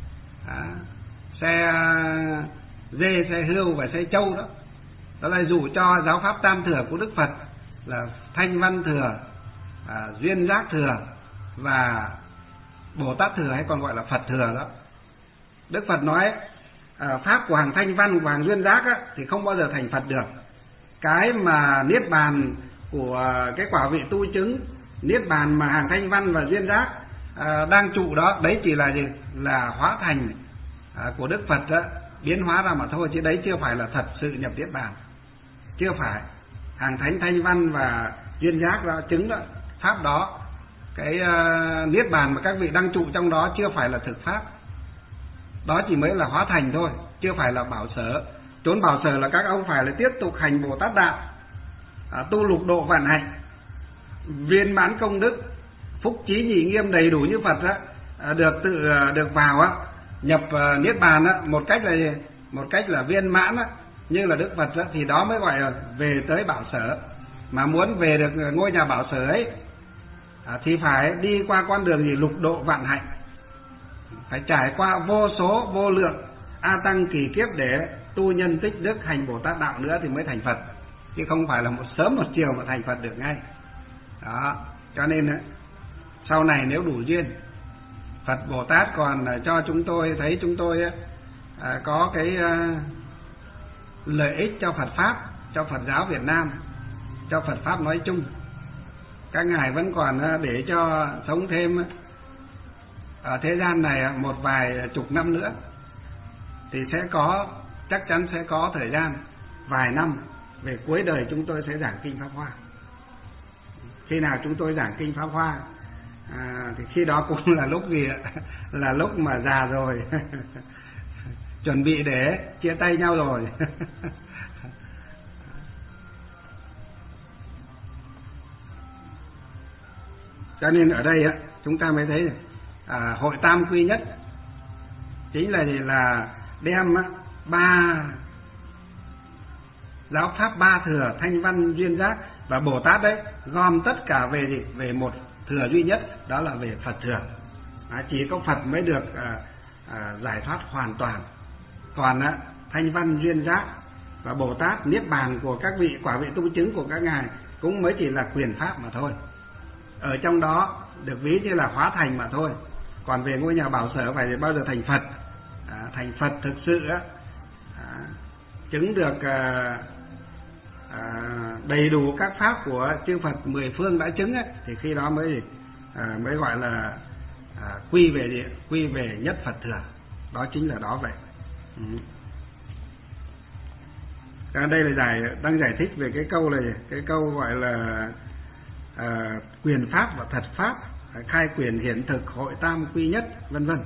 S1: xe dê, xe hươu và xe trâu đó. Đó là dụ cho giáo pháp tam thừa của Đức Phật là Thanh Văn thừa, Duyên Giác thừa và Bồ Tát thừa, hay còn gọi là Phật thừa đó. Đức Phật nói pháp của hàng Thanh Văn, của hàng Duyên Giác á, thì không bao giờ thành Phật được. Cái mà niết bàn của cái quả vị tu chứng, niết bàn mà hàng Thanh Văn và Duyên Giác đang trụ đó, đấy chỉ là gì? Là hóa thành của Đức Phật đó, biến hóa ra mà thôi, chứ đấy chưa phải là thật sự nhập niết bàn. Chưa phải. Hàng Thánh Thanh Văn và Duyên Giác đó chứng đó, pháp đó, cái niết bàn mà các vị đang trụ trong đó chưa phải là thực pháp. Đó chỉ mới là hóa thành thôi, chưa phải là bảo sở. Trốn bảo sở là các ông phải là tiếp tục hành Bồ Tát đạo, tu lục độ vạn hạnh, viên mãn công đức, phúc trí nhị nghiêm đầy đủ như Phật á, được vào á, nhập niết bàn á, một cách là viên mãn á, như là Đức Phật á, thì đó mới gọi là về tới bảo sở. Mà muốn về được ngôi nhà bảo sở ấy thì phải đi qua con đường gì? Lục độ vạn hạnh, phải trải qua vô số vô lượng a tăng kỳ kiếp để tu nhân tích đức, hành Bồ Tát đạo nữa thì mới thành Phật, chứ không phải là một sớm một chiều mà thành Phật được ngay. Đó, cho nên sau này nếu đủ duyên, Phật Bồ Tát còn cho chúng tôi thấy chúng tôi có cái lợi ích cho Phật pháp, cho Phật giáo Việt Nam, cho Phật pháp nói chung. Các ngài vẫn còn để cho sống thêm ở thế gian này một vài chục năm nữa, thì chắc chắn sẽ có thời gian vài năm về cuối đời chúng tôi sẽ giảng kinh Pháp Hoa. Khi nào chúng tôi giảng kinh Pháp Hoa thì khi đó cũng là lúc gì ạ? Là lúc mà già rồi chuẩn bị để chia tay nhau rồi. Cho nên ở đây chúng ta mới thấy hội tam quy nhất chính là đem ba giáo pháp ba thừa Thanh Văn Duyên Giác và Bồ Tát đấy gom tất cả về gì? Về một thừa duy nhất, đó là về Phật thừa. Chỉ có Phật mới được giải thoát hoàn toàn. Còn Thanh Văn Duyên Giác và Bồ Tát, niết bàn của các vị, quả vị tu chứng của các ngài cũng mới chỉ là quyền pháp mà thôi. Ở trong đó được ví như là hóa thành mà thôi. Còn về ngôi nhà bảo sở phải bao giờ thành Phật, thành Phật thực sự chứng được đầy đủ các pháp của chư Phật mười phương đã chứng ấy, thì khi đó mới gọi là quy về nhất Phật thừa. Đó chính là đó vậy. Đây là đang giải thích về cái câu này, cái câu gọi là quyền pháp và thật pháp, khai quyền hiển thực, hội tam quy nhất, vân vân.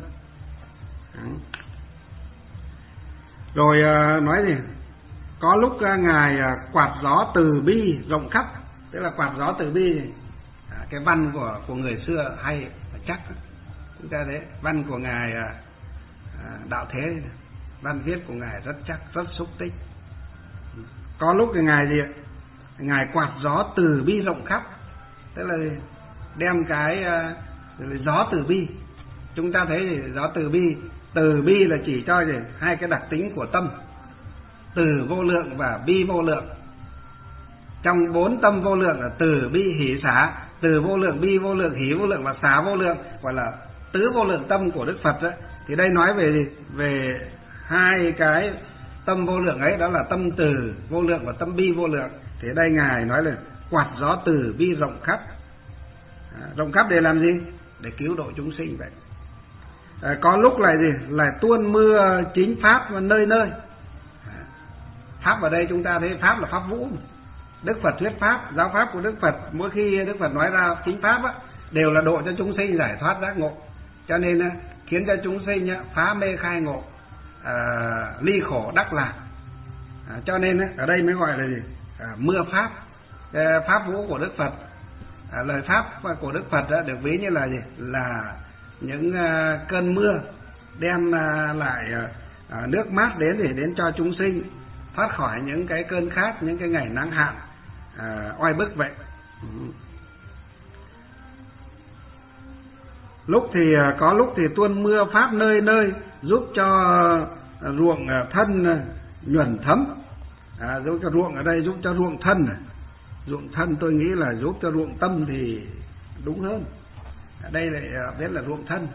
S1: Rồi nói gì? Có lúc ngài quạt gió từ bi rộng khắp, tức là quạt gió từ bi. Cái văn của người xưa hay chắc, chúng ta thấy văn của ngài Đạo Thế, văn viết của ngài rất chắc, rất xúc tích. Có lúc ngài gì? Ngài quạt gió từ bi rộng khắp, tức là đem cái gió từ bi. Chúng ta thấy gió từ bi là chỉ cho hai cái đặc tính của tâm, từ vô lượng và bi vô lượng. Trong 4 tâm vô lượng là từ bi hỷ xả, từ vô lượng, bi vô lượng, hỷ vô lượng và xả vô lượng, gọi là tứ vô lượng tâm của Đức Phật đó. Thì đây nói về gì? Về hai cái tâm vô lượng ấy, đó là tâm từ vô lượng và tâm bi vô lượng. Thì đây ngài nói là quạt gió từ bi rộng khắp. Rộng khắp để làm gì? Để cứu độ chúng sinh vậy. Có lúc là gì? Là tuôn mưa chính pháp nơi nơi. Pháp ở đây chúng ta thấy pháp là pháp vũ. Đức Phật thuyết pháp, giáo pháp của Đức Phật, mỗi khi Đức Phật nói ra chính pháp đều là độ cho chúng sinh giải thoát giác ngộ. Cho nên khiến cho chúng sinh phá mê khai ngộ, ly khổ đắc lạc. Cho nên ở đây mới gọi là gì? Mưa pháp, pháp vũ của Đức Phật. Lời pháp của Đức Phật được ví như là gì? Là những cơn mưa, đem lại nước mát đến để đến cho chúng sinh thoát khỏi những cái cơn khát, những cái ngày nắng hạn oai bức vậy. Lúc thì có lúc thì tuôn mưa pháp nơi nơi, giúp cho ruộng thân nhuần thấm. Giúp cho ruộng ở đây giúp cho ruộng thân. Ruộng thân tôi nghĩ là giúp cho ruộng tâm thì đúng hơn. Ở đây lại biết là ruộng thân.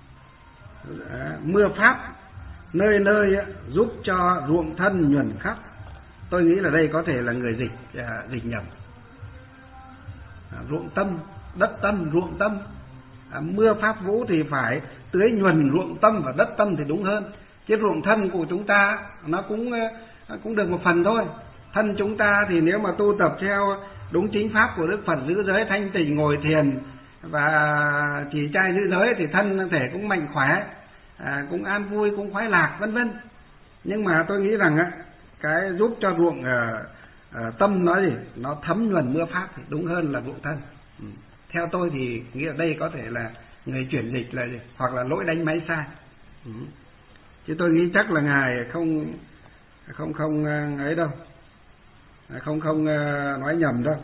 S1: Mưa pháp nơi nơi giúp cho ruộng thân nhuần khắp. Tôi nghĩ là đây có thể là người dịch nhầm. Ruộng tâm, đất tâm, ruộng tâm. Mưa pháp vũ thì phải tưới nhuần ruộng tâm và đất tâm thì đúng hơn. Chứ ruộng thân của chúng ta nó cũng được một phần thôi. Thân chúng ta thì nếu mà tu tập theo đúng chính pháp của Đức Phật, giữ giới thanh tịnh, ngồi thiền và chỉ trai giữ giới thì thân thể cũng mạnh khỏe, cũng an vui, cũng khoái lạc vân vân. Nhưng mà tôi nghĩ rằng cái giúp cho ruộng tâm nó thấm nhuần mưa pháp thì đúng hơn là ruộng thân. Theo tôi thì nghĩ ở đây có thể là người chuyển dịch là gì? Hoặc là lỗi đánh máy sai. Chứ tôi nghĩ chắc là ngài không ấy đâu, không nói nhầm đâu.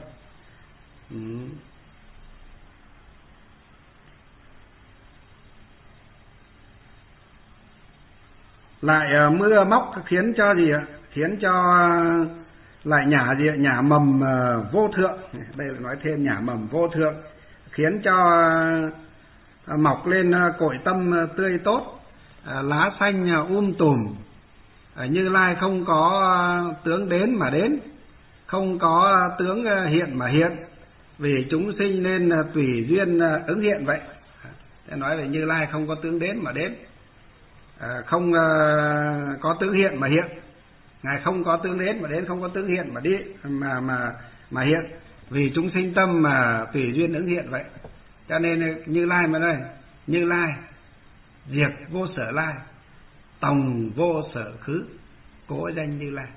S1: Lại mưa móc khiến cho gì ạ? Khiến cho lại nhả mầm vô thượng. Đây là nói thêm nhả mầm vô thượng, khiến cho mọc lên cội tâm tươi tốt, lá xanh tùm. Như Lai không có tướng đến mà đến, không có tướng hiện mà hiện, vì chúng sinh nên tùy duyên ứng hiện vậy. Nói về Như Lai không có tướng đến mà đến, không có tướng hiện mà hiện. Ngài không có tướng đến mà đến, không có tướng hiện mà đi mà hiện, vì chúng sinh tâm mà tùy duyên ứng hiện vậy. Cho nên Như Lai mà đây, Như Lai diệt vô sở lai, tòng vô sở khứ, cố danh Như Lai.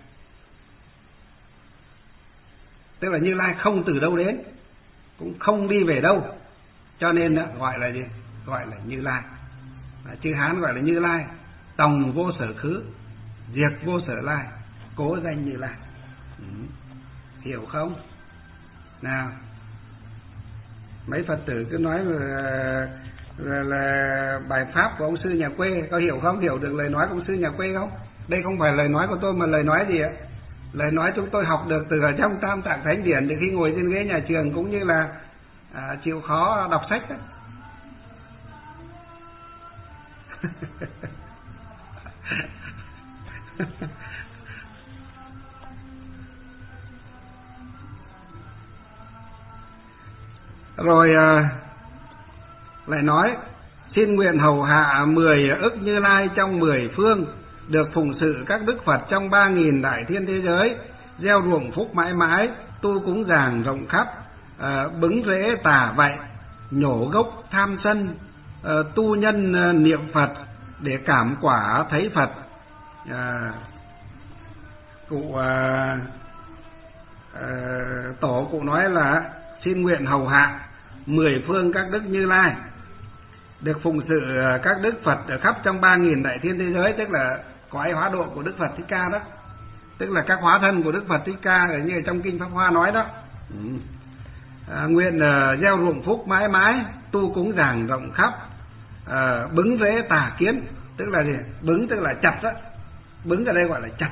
S1: Tức là Như Lai không từ đâu đến, cũng không đi về đâu, cho nên gọi là gì? Gọi là Như Lai. Chữ Hán gọi là Như Lai, tòng vô sở khứ, diệt vô sở lai, cố danh Như Lai. Hiểu không? Nào, mấy Phật tử cứ nói là bài pháp của ông sư nhà quê, có hiểu không? Hiểu được lời nói của ông sư nhà quê không? Đây không phải lời nói của tôi mà lời nói gì ạ? Lời nói chúng tôi học được từ ở trong Tam Tạng Thánh Điển, từ khi ngồi trên ghế nhà trường, cũng như là chịu khó đọc sách đó. Rồi lại nói xin nguyện hầu hạ 10 ức Như Lai trong 10 phương, được phụng sự các Đức Phật trong 3.000 đại thiên thế giới, gieo ruộng phúc mãi mãi, tu cúng dường rộng khắp, bứng rễ tà vậy, nhổ gốc tham sân, tu nhân niệm Phật để cảm quả thấy Phật. Tổ cụ nói là xin nguyện hầu hạ 10 phương các Đức Như Lai, được phụng sự các Đức Phật ở khắp trong 3.000 đại thiên thế giới, tức là cõi hóa độ của Đức Phật Thích Ca đó, tức là các hóa thân của Đức Phật Thích Ca ở như trong kinh Pháp Hoa nói đó. Nguyện gieo ruộng phúc mãi mãi, tu cúng dường rộng khắp, bứng rễ tà kiến, tức là gì? Bứng tức là chặt đó, bứng ở đây gọi là chặt,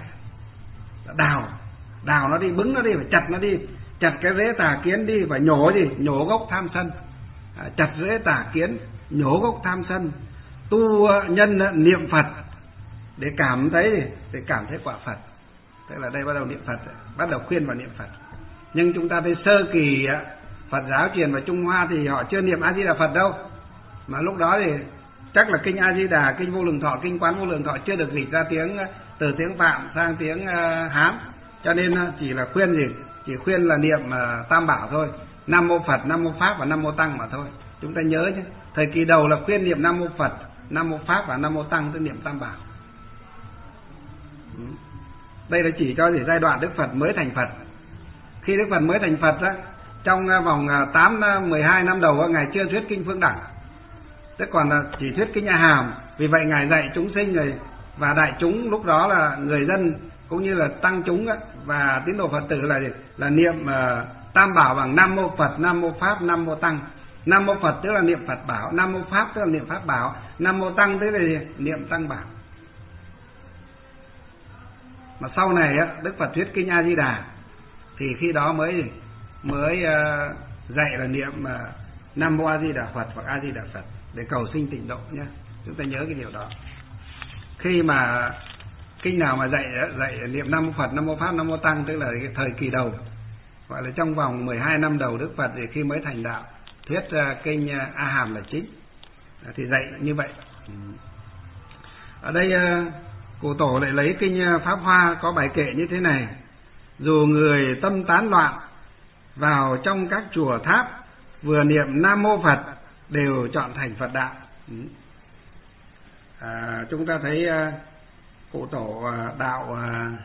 S1: đào nó đi, bứng nó đi, phải chặt nó đi, chặt cái rễ tà kiến đi, và nhổ gì? Nhổ gốc tham sân. Chặt rễ tà kiến, nhổ gốc tham sân, tu nhân niệm Phật để cảm thấy quả Phật. Tức là đây bắt đầu niệm Phật, bắt đầu khuyên vào niệm Phật. Nhưng chúng ta thấy sơ kỳ Phật giáo truyền vào Trung Hoa thì họ chưa niệm A Di Đà Phật đâu, mà lúc đó thì chắc là kinh A Di Đà, kinh Vô Lượng Thọ, kinh Quán Vô Lượng Thọ chưa được dịch ra từ tiếng Phạm sang tiếng Hán, cho nên chỉ là khuyên gì? Chỉ khuyên là niệm Tam Bảo thôi, Nam Mô Phật, Nam Mô Pháp và Nam Mô Tăng mà thôi. Chúng ta nhớ chứ, thời kỳ đầu là khuyên niệm Nam Mô Phật, Nam Mô Pháp và Nam Mô Tăng, tức niệm Tam Bảo. Đây là chỉ cho giai đoạn Đức Phật mới thành Phật. Khi Đức Phật mới thành Phật trong vòng 12 năm đầu, Ngài chưa thuyết kinh Phương Đẳng, Thế còn là chỉ thuyết kinh A Hàm. Vì vậy Ngài dạy chúng sinh rồi, và đại chúng lúc đó là người dân cũng như là tăng chúng và tín đồ Phật tử là niệm Tam Bảo bằng Nam Mô Phật, Nam Mô Pháp, Nam Mô Tăng. Nam Mô Phật tức là niệm Phật bảo, Nam Mô Pháp tức là niệm Pháp bảo, Nam Mô Tăng tức là niệm Tăng bảo. Mà sau này Đức Phật thuyết kinh A Di Đà thì khi đó mới dạy là niệm Nam Mô A Di Đà Phật hoặc A Di Đà Phật để cầu sinh tịnh độ nhé. Chúng ta nhớ cái điều đó. Khi mà kinh nào mà dạy niệm Nam Mô Phật, Nam Mô Pháp, Nam Mô Tăng tức là cái thời kỳ đầu, gọi là trong vòng 12 năm đầu Đức Phật thì khi mới thành đạo, thuyết kinh A Hàm là chính, thì dạy như vậy. Ở đây Cụ Tổ lại lấy kinh Pháp Hoa có bài kệ như thế này: dù người tâm tán loạn vào trong các chùa tháp, vừa niệm Nam Mô Phật đều chọn thành Phật đạo. Chúng ta thấy Cụ Tổ đạo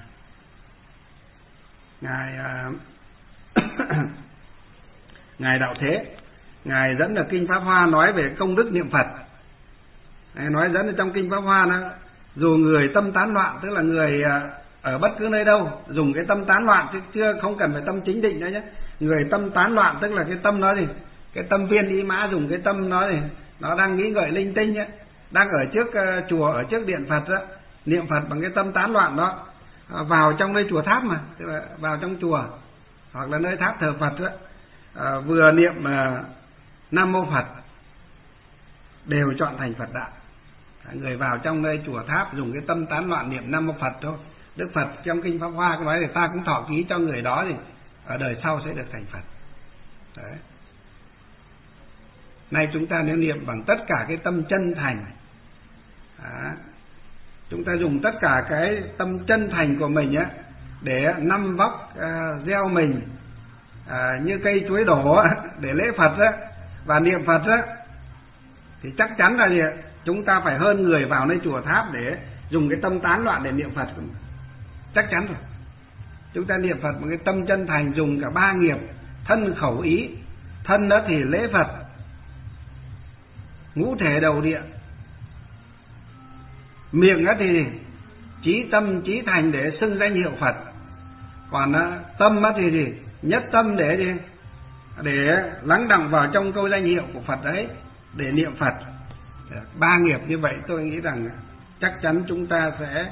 S1: Ngài Đạo Thế, Ngài dẫn ở kinh Pháp Hoa nói về công đức niệm Phật. Ngài nói dẫn ở trong kinh Pháp Hoa đó, dù người tâm tán loạn, tức là người ở bất cứ nơi đâu dùng cái tâm tán loạn, chứ chưa không cần phải tâm chính định nữa nhé. Người tâm tán loạn tức là cái tâm nó gì, cái tâm viên ý mã, dùng cái tâm nó gì, nó đang nghĩ ngợi linh tinh ấy, đang ở trước chùa, ở trước điện Phật đó, niệm Phật bằng cái tâm tán loạn đó, vào trong nơi chùa tháp mà, tức là vào trong chùa hoặc là nơi tháp thờ Phật đó, vừa niệm Nam Mô Phật đều chọn thành Phật đạo. Người vào trong nơi chùa tháp dùng cái tâm tán loạn niệm Nam Mô Phật thôi, Đức Phật trong kinh Pháp Hoa có nói thì ta cũng thọ ký cho người đó thì ở đời sau sẽ được thành Phật. Đấy. Nay chúng ta nếu niệm bằng tất cả cái tâm chân thành, chúng ta dùng tất cả cái tâm chân thành của mình để năm vóc gieo mình như cây chuối đổ để lễ Phật và niệm Phật thì chắc chắn là gì? Chúng ta phải hơn người vào nơi chùa tháp để dùng cái tâm tán loạn để niệm Phật. Chắc chắn rồi. Chúng ta niệm Phật một cái tâm chân thành, dùng cả ba nghiệp thân khẩu ý. Thân đó thì lễ Phật, ngũ thể đầu địa. Miệng đó thì chí tâm chí thành để xưng danh hiệu Phật. Còn tâm đó thì nhất tâm để lắng đọng vào trong câu danh hiệu của Phật đấy, để niệm Phật. Ba nghiệp như vậy tôi nghĩ rằng chắc chắn chúng ta sẽ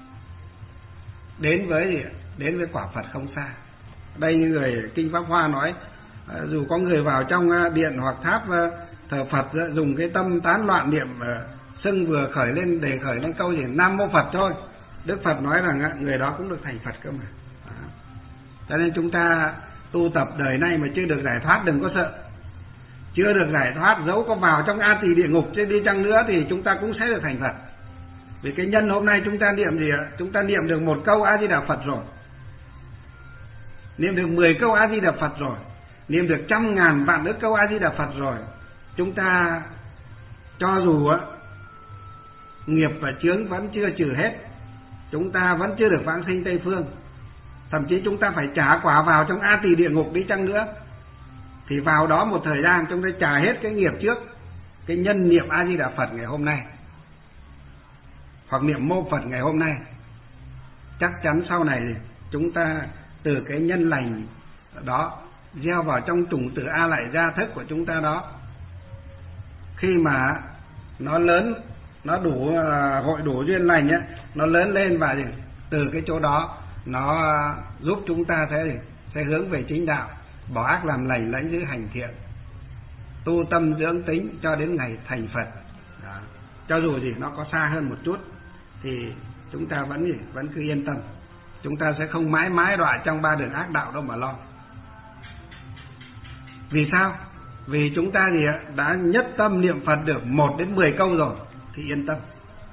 S1: đến với quả Phật không xa. Đây như người kinh Pháp Hoa nói, dù có người vào trong điện hoặc tháp thờ Phật dùng cái tâm tán loạn niệm xưng vừa khởi lên để khởi lên câu gì Nam Mô Phật thôi, Đức Phật nói rằng người đó cũng được thành Phật cơ mà. Cho nên chúng ta tu tập đời nay mà chưa được giải thoát đừng có sợ. Chưa được giải thoát dẫu có vào trong A Tỳ địa ngục chứ đi chăng nữa thì chúng ta cũng sẽ được thành Phật. Vì cái nhân hôm nay chúng ta niệm gì ạ? Chúng ta niệm được một câu A Di Đà Phật rồi, niệm được 10 câu A Di Đà Phật rồi, niệm được 100.000 vạn ức câu A Di Đà Phật rồi. Chúng ta cho dù nghiệp và chướng vẫn chưa trừ hết, chúng ta vẫn chưa được vãng sinh Tây Phương, thậm chí chúng ta phải trả quả vào trong A Tỳ địa ngục đi chăng nữa, thì vào đó một thời gian chúng ta trả hết cái nghiệp trước. Cái nhân niệm A Di Đà Phật ngày hôm nay hoặc niệm Mô Phật ngày hôm nay, chắc chắn sau này chúng ta từ cái nhân lành đó gieo vào trong chủng tử A Lại Gia thức của chúng ta đó, khi mà nó lớn, nó đủ hội đủ duyên lành nó lớn lên và từ cái chỗ đó nó giúp chúng ta sẽ hướng về chính đạo, bỏ ác làm lành, lãnh giữ hành thiện, tu tâm dưỡng tính cho đến ngày thành Phật. Đó. Cho dù nó có xa hơn một chút thì chúng ta vẫn cứ yên tâm. Chúng ta sẽ không mãi mãi đọa trong ba đường ác đạo đâu mà lo. Vì sao? Vì chúng ta đã nhất tâm niệm Phật được 1 đến 10 câu rồi thì yên tâm.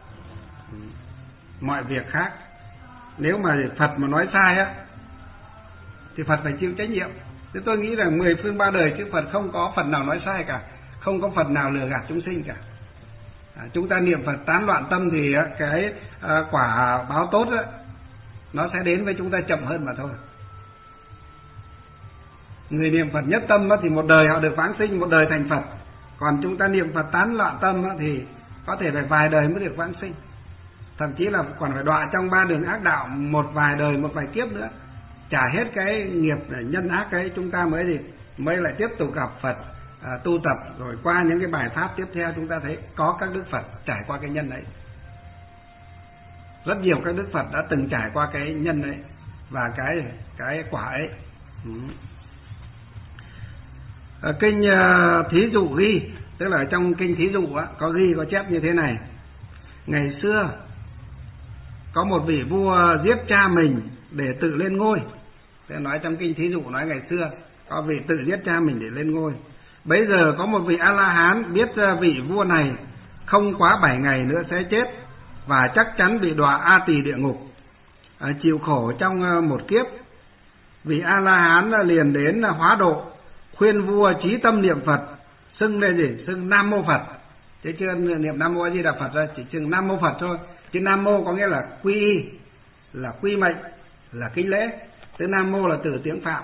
S1: Mọi việc khác, nếu mà Phật mà nói sai thì Phật phải chịu trách nhiệm. Thế tôi nghĩ rằng 10 phương 3 đời chứ Phật không có Phật nào nói sai cả, không có Phật nào lừa gạt chúng sinh cả. Chúng ta niệm Phật tán loạn tâm thì cái quả báo tốt nó sẽ đến với chúng ta chậm hơn mà thôi. Người niệm Phật nhất tâm thì một đời họ được vãng sinh, một đời thành Phật. Còn chúng ta niệm Phật tán loạn tâm thì có thể phải vài đời mới được vãng sinh, thậm chí là còn phải đọa trong 3 đường ác đạo một vài đời, một vài kiếp nữa, trả hết cái nghiệp nhân ác ấy, chúng ta mới lại tiếp tục gặp Phật, tu tập. Rồi qua những cái bài pháp tiếp theo chúng ta thấy có các Đức Phật trải qua cái nhân ấy, rất nhiều các Đức Phật đã từng trải qua cái nhân ấy và cái quả ấy. Kinh Thí Dụ ghi, tức là trong kinh Thí Dụ có ghi, có chép như thế này: ngày xưa có một vị vua giết cha mình để tự lên ngôi. Thế nói trong kinh Thí Dụ nói ngày xưa có vị tự giết cha mình để lên ngôi. Bấy giờ có một vị A-la-hán biết vị vua này không quá 7 ngày nữa sẽ chết và chắc chắn bị đọa A Tỳ địa ngục, chịu khổ trong một kiếp. Vị A-la-hán liền đến hóa độ, khuyên vua chí tâm niệm Phật, xưng lên gì? Xưng Nam Mô Phật. Chứ chưa niệm Nam Mô A Di Đà Phật ra, chỉ xưng Nam Mô Phật thôi. Chứ Nam Mô có nghĩa là quy y, là quy mệnh, là kính lễ. Từ Nam Mô là từ tiếng Phạm,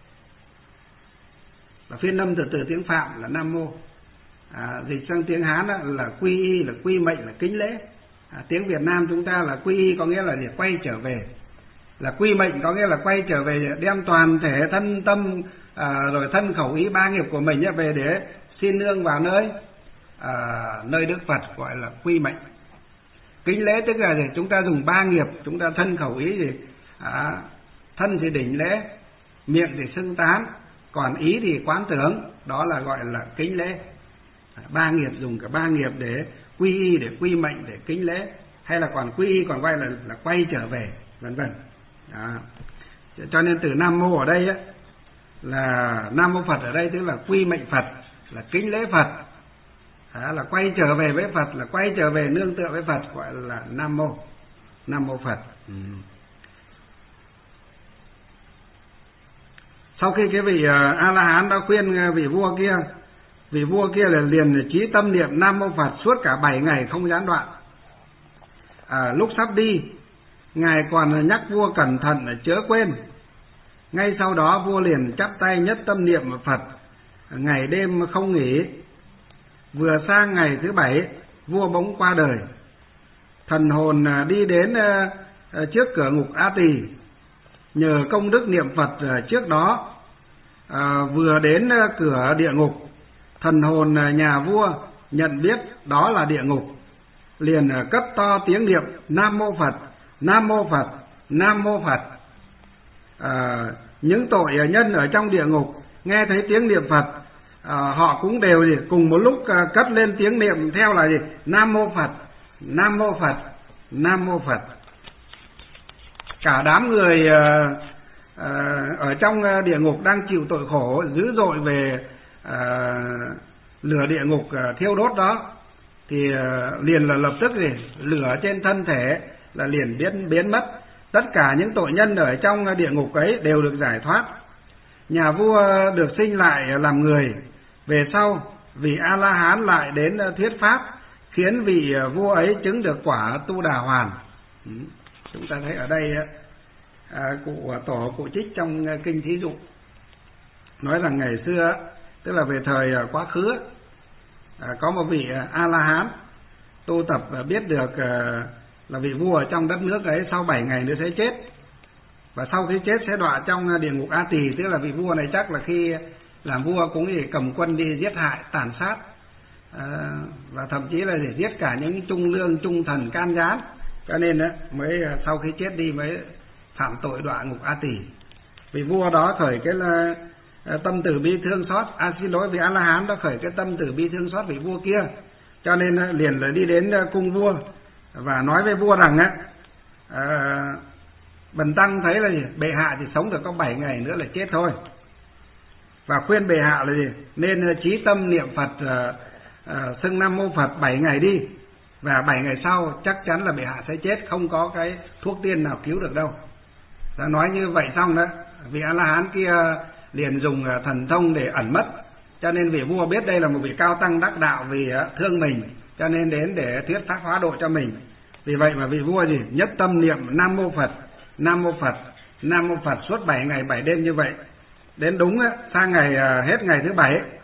S1: là phiên âm từ tiếng Phạm là Nam Mô. Dịch sang tiếng Hán là quy y, là quy mệnh, là kính lễ. Tiếng Việt Nam chúng ta là quy y có nghĩa là để quay trở về, là quy mệnh có nghĩa là quay trở về, đem toàn thể thân tâm rồi thân khẩu ý 3 nghiệp của mình về để xin nương vào nơi Đức Phật, gọi là quy mệnh. Kính lễ tức là chúng ta dùng 3 nghiệp, chúng ta thân khẩu ý gì, thân thì đỉnh lễ, miệng thì xưng tán, còn ý thì quán tưởng, đó là gọi là kính lễ. 3 nghiệp, dùng cả 3 nghiệp để quy y, để quy mệnh, để kính lễ, hay là còn quy y còn gọi là quay trở về, vân vân. Cho nên từ Nam Mô ở đây là Nam Mô Phật ở đây tức là quy mệnh Phật, là kính lễ Phật, là quay trở về với Phật, là quay trở về nương tựa với Phật, gọi là Nam Mô, Nam Mô Phật. Sau khi cái vị A-la-hán đã khuyên vị vua kia là liền chí tâm niệm Nam Mô Phật suốt cả 7 ngày không gián đoạn. Lúc sắp đi, ngài còn nhắc vua cẩn thận chớ quên. Ngay sau đó vua liền chắp tay nhất tâm niệm Phật, ngày đêm không nghỉ. Vừa sang ngày thứ 7, vua bỗng qua đời. Thần hồn đi đến trước cửa ngục A Tỳ. Nhờ công đức niệm Phật trước đó, vừa đến cửa địa ngục, thần hồn nhà vua nhận biết đó là địa ngục, liền cất to tiếng niệm Nam Mô Phật, Nam Mô Phật, Nam Mô Phật. Những tội nhân ở trong địa ngục nghe thấy tiếng niệm Phật, họ cũng đều cùng một lúc cất lên tiếng niệm theo là Nam Mô Phật, Nam Mô Phật, Nam Mô Phật. Cả đám người ở trong địa ngục đang chịu tội khổ dữ dội về lửa địa ngục thiêu đốt đó, thì liền là lập tức lửa trên thân thể là liền biến mất. Tất cả những tội nhân ở trong địa ngục ấy đều được giải thoát. Nhà vua được sinh lại làm người. Về sau vị A-la-hán lại đến thuyết pháp, khiến vị vua ấy chứng được quả Tu Đà Hoàn. Chúng ta thấy ở đây cụ trích trong kinh Thí Dụ nói rằng ngày xưa, tức là về thời quá khứ, có một vị A-la-hán tu tập biết được là vị vua ở trong đất nước ấy sau 7 ngày nữa sẽ chết, và sau khi chết sẽ đọa trong địa ngục A Tỳ. Tức là vị vua này chắc là khi làm vua cũng cầm quân đi giết hại, tàn sát, và thậm chí là để giết cả những trung lương, trung thần, can gián, cho nên mới sau khi chết đi mới phạm tội đọa ngục A Tỳ. Vị vua đó khởi cái là tâm từ bi thương xót, xin lỗi, vị A-la-hán đó khởi cái tâm từ bi thương xót vị vua kia, cho nên liền là đi đến cung vua và nói với vua rằng bần tăng thấy là bệ hạ thì sống được có 7 ngày nữa là chết thôi, và khuyên bệ hạ là nên chí tâm niệm Phật, xưng Nam Mô Phật 7 ngày đi, và 7 ngày sau chắc chắn là bệ hạ sẽ chết, không có cái thuốc tiên nào cứu được đâu. Đã nói như vậy xong đó, vị A-la-hán kia liền dùng thần thông để ẩn mất, cho nên vị vua biết đây là một vị cao tăng đắc đạo, vì thương mình cho nên đến để thuyết pháp hóa độ cho mình. Vì vậy mà vị vua nhất tâm niệm Nam Mô Phật, Nam Mô Phật, Nam Mô Phật suốt 7 ngày 7 đêm như vậy. Đến đúng sang ngày hết ngày thứ 7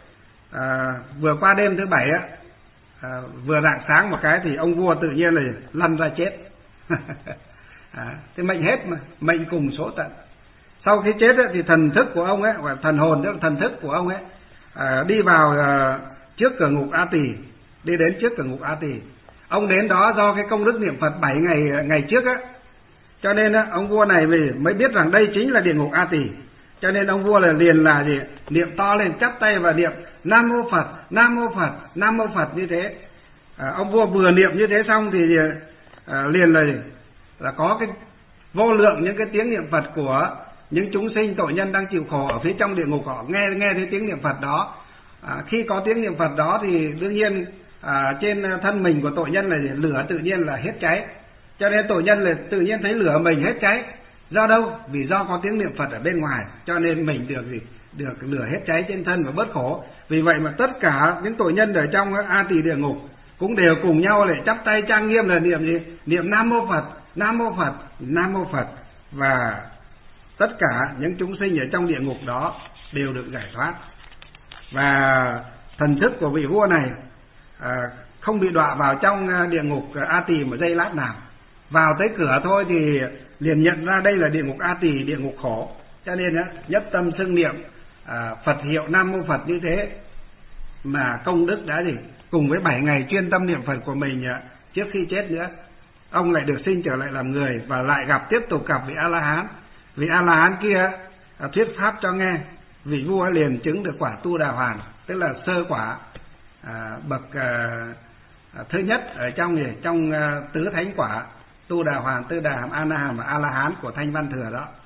S1: vừa qua đêm thứ bảy á, vừa rạng sáng một cái thì ông vua tự nhiên là lăn ra chết. Thế mệnh hết mà, mệnh cùng số tận. Sau khi chết ấy, thì thần thức của ông ấy, và thần hồn tức là thần thức của ông ấy, đi vào trước cửa ngục A Tỳ, đi đến trước cửa ngục A Tỳ. Ông đến đó do cái công đức niệm Phật 7 ngày trước á, cho nên á, ông vua này mới biết rằng đây chính là địa ngục A Tỳ. Cho nên ông vua liền là gì? Niệm to lên, chắp tay và niệm Nam Mô Phật, Nam Mô Phật, Nam Mô Phật như thế. Ông vua vừa niệm như thế xong thì liền là có cái vô lượng những cái tiếng niệm Phật của những chúng sinh tội nhân đang chịu khổ ở phía trong địa ngục, họ nghe thấy tiếng niệm Phật đó. Khi có tiếng niệm Phật đó thì đương nhiên trên thân mình của tội nhân là lửa tự nhiên là hết cháy. Cho nên tội nhân là tự nhiên thấy lửa mình hết cháy. Do đâu? Vì do có tiếng niệm Phật ở bên ngoài, cho nên mình được lửa hết cháy trên thân và bớt khổ. Vì vậy mà tất cả những tội nhân ở trong A Tỳ địa ngục cũng đều cùng nhau lại chắp tay trang nghiêm là niệm gì? Niệm Nam Mô Phật, Nam Mô Phật, Nam Mô Phật. Và tất cả những chúng sinh ở trong địa ngục đó đều được giải thoát. Và thần thức của vị vua này không bị đọa vào trong địa ngục A Tỳ một giây lát nào. Vào tới cửa thôi thì liền nhận ra đây là địa ngục A Tỳ, địa ngục khổ. Cho nên nhất tâm xưng niệm Phật hiệu Nam Mô Phật như thế, mà công đức đã gì? Cùng với 7 ngày chuyên tâm niệm Phật của mình trước khi chết nữa, ông lại được sinh trở lại làm người và lại tiếp tục gặp vị A-la-hán. Vị A-la-hán kia thuyết pháp cho nghe, vị vua liền chứng được quả Tu Đà Hoàn, tức là sơ quả bậc thứ nhất ở trong tứ thánh quả Tu Đà Hoàn, Tư Đà Hàm, A Na Hàm và A La Hán của Thanh Văn Thừa đó.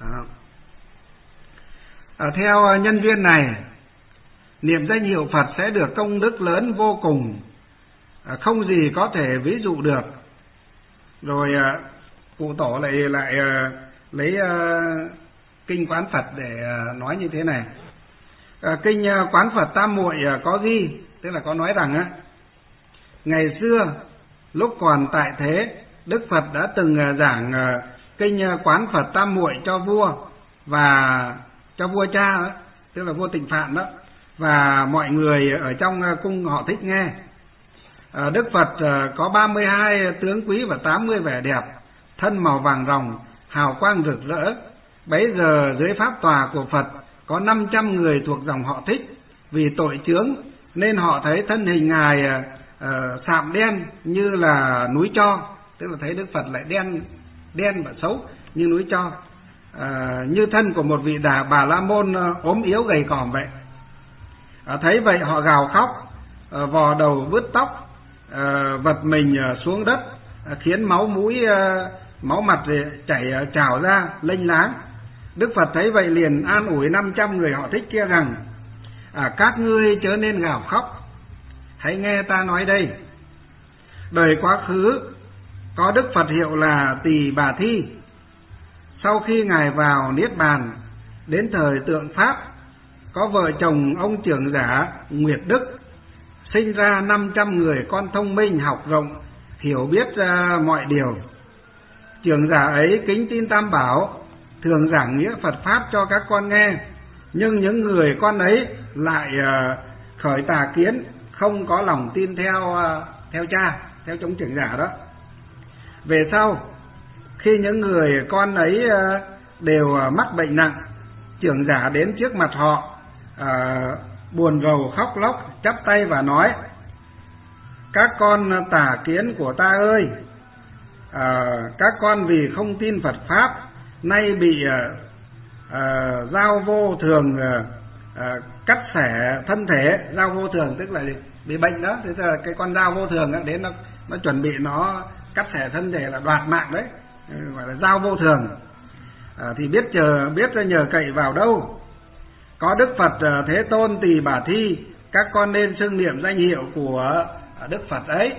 S1: Theo nhân duyên này, niệm danh hiệu Phật sẽ được công đức lớn vô cùng, không gì có thể ví dụ được. Rồi cụ tổ lại lấy kinh Quán Phật để nói như thế này. Kinh Quán Phật Tam Muội có ghi, tức là có nói rằng ngày xưa lúc còn tại thế, Đức Phật đã từng giảng kinh Quán Phật Tam Muội cho vua và cho vua cha đó, tức là vua Tịnh Phạn đó, và mọi người ở trong cung họ thích nghe. Đức Phật có 32 tướng quý và 80 vẻ đẹp, thân màu vàng ròng, hào quang rực rỡ. Bấy giờ dưới pháp tòa của Phật có 500 người thuộc dòng họ thích, vì tội chướng nên họ thấy thân hình ngài sạm đen như là núi tro, tức là thấy Đức Phật lại đen và xấu như núi tro, như thân của một vị Bà La Môn ốm yếu gầy còm vậy. Thấy vậy họ gào khóc, vò đầu vứt tóc, vật mình xuống đất, khiến máu mặt chảy trào ra lênh láng. Đức Phật thấy vậy liền an ủi 500 người họ thích kia rằng: các ngươi chớ nên gào khóc, hãy nghe ta nói đây. Đời quá khứ có Đức Phật hiệu là Tỳ Bà Thi. Sau khi ngài vào niết bàn, đến thời tượng pháp, có vợ chồng ông trưởng giả Nguyệt Đức, sinh ra 500 người con thông minh, học rộng, hiểu biết mọi điều. Trưởng giả ấy kính tin Tam Bảo, thường giảng nghĩa Phật pháp cho các con nghe, nhưng những người con ấy lại khởi tà kiến, không có lòng tin theo cha, theo chống trưởng giả đó. Về sau, khi những người con ấy đều mắc bệnh nặng, trưởng giả đến trước mặt họ, buồn rầu khóc lóc, chắp tay và nói: các con tà kiến của ta ơi, các con vì không tin Phật pháp, nay bị dao vô thường cắt xẻ thân thể. Dao vô thường tức là bị bệnh đó, thế là cái con dao vô thường đó, đến nó chuẩn bị nó cắt xẻ thân thể là đoạt mạng đấy, gọi là dao vô thường. Thì biết nhờ cậy vào đâu? Có Đức Phật Thế Tôn Tỳ Bà Thi, các con nên xưng niệm danh hiệu của Đức Phật ấy.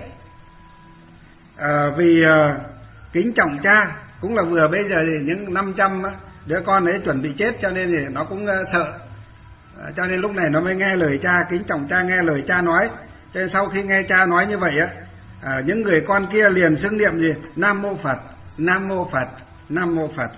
S1: Vì kính trọng cha, cũng là vừa bây giờ thì những 500 đứa con ấy chuẩn bị chết, cho nên thì nó cũng sợ, cho nên lúc này nó mới nghe lời cha, kính trọng cha, nghe lời cha nói. Cho nên sau khi nghe cha nói như vậy những người con kia liền xưng niệm gì? Nam Mô Phật, Nam Mô Phật, Nam Mô Phật.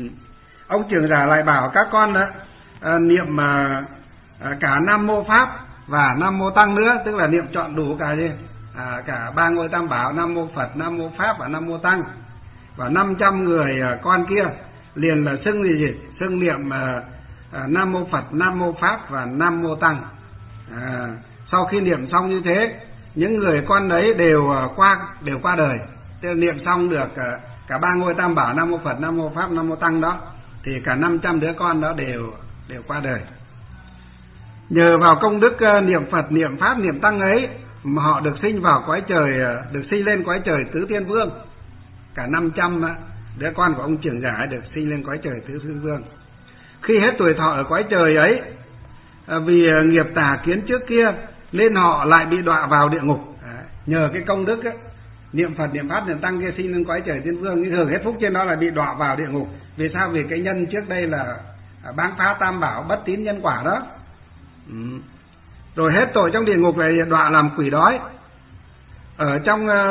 S1: Ông trưởng giả lại bảo các con niệm cả Nam Mô Pháp và Nam Mô Tăng nữa, tức là niệm trọn đủ cả gì? Cả ba ngôi Tam Bảo, Nam Mô Phật, Nam Mô Pháp và Nam Mô Tăng. Và 500 người con kia liền là xưng gì? Xưng niệm Nam Mô Phật, Nam Mô Pháp và Nam Mô Tăng. Sau khi niệm xong như thế, những người con đấy đều qua đời. Tức là niệm xong được cả ba ngôi Tam Bảo, Nam Mô Phật, Nam Mô Pháp, Nam Mô Tăng đó, thì cả 500 đứa con đó đều qua đời. Nhờ vào công đức niệm Phật, niệm Pháp, niệm Tăng ấy mà họ được sinh vào cõi trời, được sinh lên cõi trời Tứ Thiên Vương. Cả 500 đứa con của ông trưởng giả được sinh lên cõi trời Tứ Thiên Vương. Khi hết tuổi thọ ở cõi trời ấy, vì nghiệp tà kiến trước kia nên họ lại bị đọa vào địa ngục. Nhờ cái công đức ấy, niệm Phật, niệm Pháp, niệm Tăng kia sinh lên cõi trời Thiên Vương, nhưng thường hết phúc trên đó là bị đọa vào địa ngục. Vì sao? Vì cái nhân trước đây là báng phá Tam Bảo, bất tín nhân quả đó. Rồi hết tội trong địa ngục này đọa làm quỷ đói. Ở